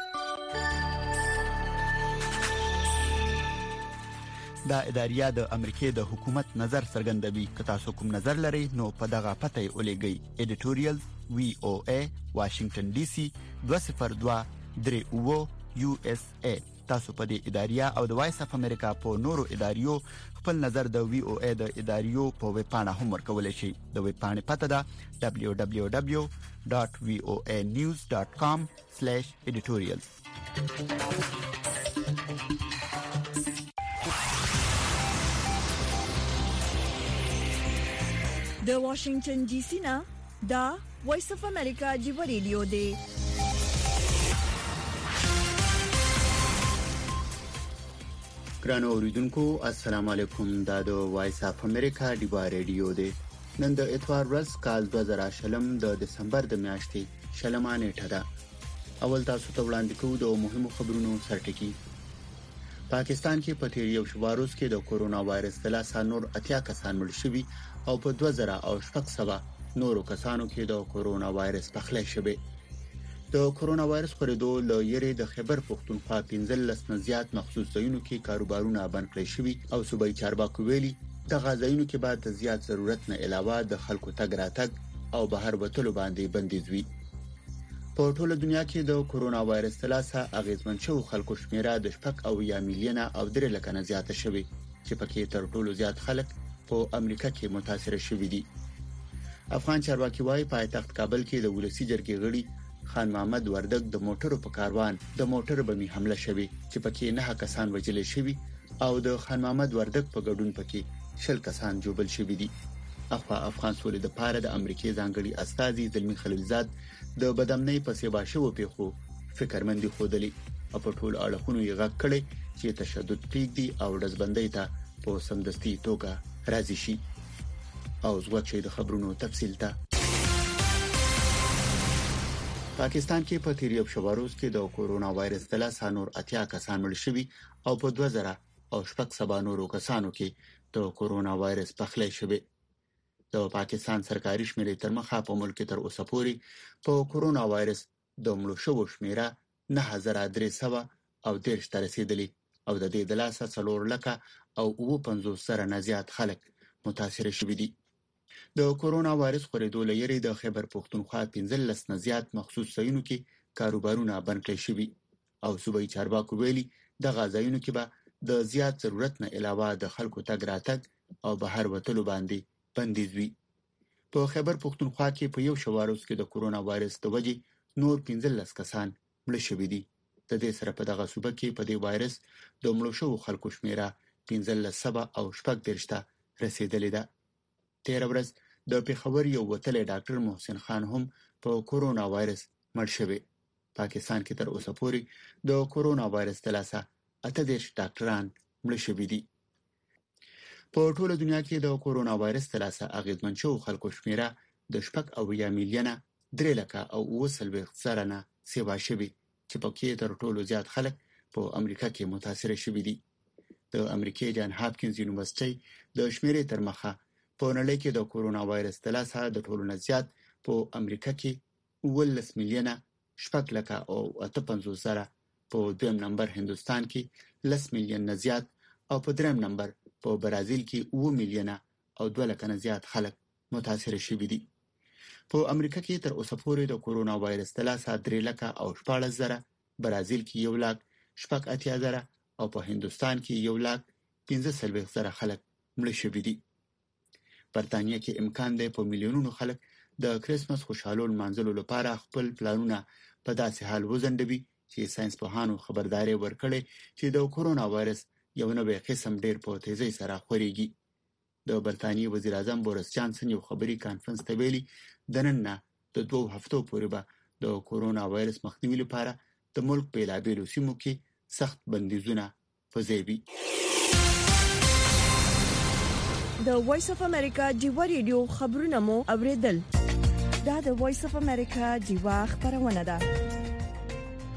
دا اداریه د امریکای د حکومت نظر څرګندوي. که تاسو کوم نظر لرئ نو په دغه پته ولېږئ. ایډیټوریال وی او ای واشنگټن ډي سي دوه صفر دوه درې اوه یو اس ای. تاسو په دې اداریه او د وایس اف امریکا په نورو اداریو خپل نظر د وی او ای د اداریو په ویب پاڼه هم ورکولای شئ. د ویب پاڼې پته ده دبليو دبليو دبليو ډاټ وی او ای نیوز ډاټ کام سلیش ایډیټوریالز. د واشنگټن ډي سي نه دا وایس اف امریکا دی ریډیو دی. ګرانو اوریدونکو السلام علیکم. دا د وایس اف امریکا دی ریډیو دی. نن د اتوار ورځ کال دوه زره شلم د دسمبر د میاشتې شلمه نیټه ده. اول تاسو ته وړاندې کوو د مهمو خبرونو سرټکی. پاکستان کې په تیر یو شواروز کې د کورونا وایرس د لاسه نور اتیا کسان مړ شوي او په دوه زره او شپږ سوه نورو کسانو کې د کورونا وایرس پخلی شوی. د کورونا وایرس خورېدو له یری د خیبر پښتونخوا پنځلس نه زیات مخصوص ځایونو کې کاروبارونه بند کړی شوي او صوبایي چارواکو ویلي د غځایونو کې بعد د زیات ضرورت نه علاوه د خلکو تګ راتګ او بهر وتلو باندې بندیز وي. په ټوله دنیا کې د کورونا وایرس تلاسه اغیزمن شو خلکو شمیره د شپږ او یا میلیونه او درې لک نه زیاته شوی چې پکې تر ټولو زیات خلک په امریکا کې متاثر شوي دي. افغان چارواکي وايي پایتخت کابل کې د ولسی جرګې غړي خان محمد وردګ د موټرو په کاروان د موټر بمي حمله شوی چې پکې نه کسان وژل شوي او د خان محمد وردګ په ګډون پکې شل کسان جوبل شوي دي. اخوا افغان سولې د پاره د امریکای ځانګړي استاذي زلمی خلیلزاد د بدامنۍ په سیبا شو پیخو فکرمندي خودلی او په ټول اړخونو یې غږ کړي چې تشدد پریږدي او دزبندۍ ته په سمدستي توګه راځي شي. او زغوت شي د خبرونو تفصیل ته. پاکستان کې په تیر یو شواروز کې د کورونا وایرس د لاسه نور اتیا کسان مړ شوي او په دوه زره او شپږ سوه نورو کسانو کې د کورونا وایرس پخلی شوی. د پاکستان سرکاري شمیرې تر مخه په ملک تر اوسه پورې په کورونا وایرس د مړو شوو شمیره نه هزار درې سوه او دیرش ته رسیدلی او د دې د لاسه څلور لکه او اوه پنځوس سره نه زیات خلک متاثر شوي دي. د کورونا وایرس خورېدو له یری د خیبر پښتونخوا پنځلس نه زیات مخصوص ځایونو کې کاروبارونه بند کړي شوي او صوبایي چارواکو ویلي د غځایونو کې به د زیات ضرورت نه علاوه د خلکو تګ راتګ او بهر وتلو باندې بندیز وی. په خیبر پښتونخوا کې په یو شواروز کې د کورونا وایرس د وجې نور پنځلس کسان مړ شوي دي. د دې سره په دغه صوبه کې په دې وایرس د مړو شوو خلکو شمیره پنځلس سوه او شپږ دېرش ته رسیدلې ده. تیر ورځ د پیښور یو وتلی ډاکټر محسن خان هم په کورونا وایرس مړ شوی. پاکستان کې تر اوسه پورې د کورونا وایرس د لاسه اته دېرش ډاکټران مړ شوي دي. په ټوله دنیا کې د کورونا وایرس تلاسه اغیزمن شو خلکو شمیره د شپږ او یا میلیونه درې لکه او اوه څلوېښت زره نه سیوا شوي چې پکې تر ټولو زیات خلک په امریکا کې متاثر شوي دي. د امریکای جان هاپکینز یونیورسيټي د شمیرې تر مخه په نړۍ کې د کورونا وایرس تلاسه د ټولو نه زیات په امریکا کې ولس میلیونه شپږ لکه او اته پنځوس زره، په دویم نمبر هندستان کې لس میلیون نه زیات او په دریم نمبر په برازیل کې اوه میلیونه او دوه لکه نه زیات خلک متاثر شوي دي. په امریکا کې تر اوسه پورې د کورونا وایرس تلاسه درې لکه او شپاړس زره، برازیل کې یو لاک شپږ اتیا زره او په هندستان کې یو لاک پنځه څلوېښت زره خلک مړه شوي دي. برتانیې کې امکان دی په میلیونونو خلک د کریسمس خوشحالو لمانځلو لپاره خپل پلانونه په داسې حال وزندوي چې ساينس پوهانو خبرداري ورکړي چې د کورونا وایرس یو نوې قسم ډېر په تیزی سره خوريږي. د برتانیې وزیر اعظم بوریس جانسن یو خبري کانفرنس ته ویلي د نن نه د دوه هفتو پورې به د کورونا وایرس مخنیوي لپاره د ملک بیلابیلو سیمو کې سخت بندیزونه وضع وي. د وایس اف امریکا ډیوا ریډیو خبرونه مو اوریدل. دا د وایس اف امریکا ډیوا خبرونه ده.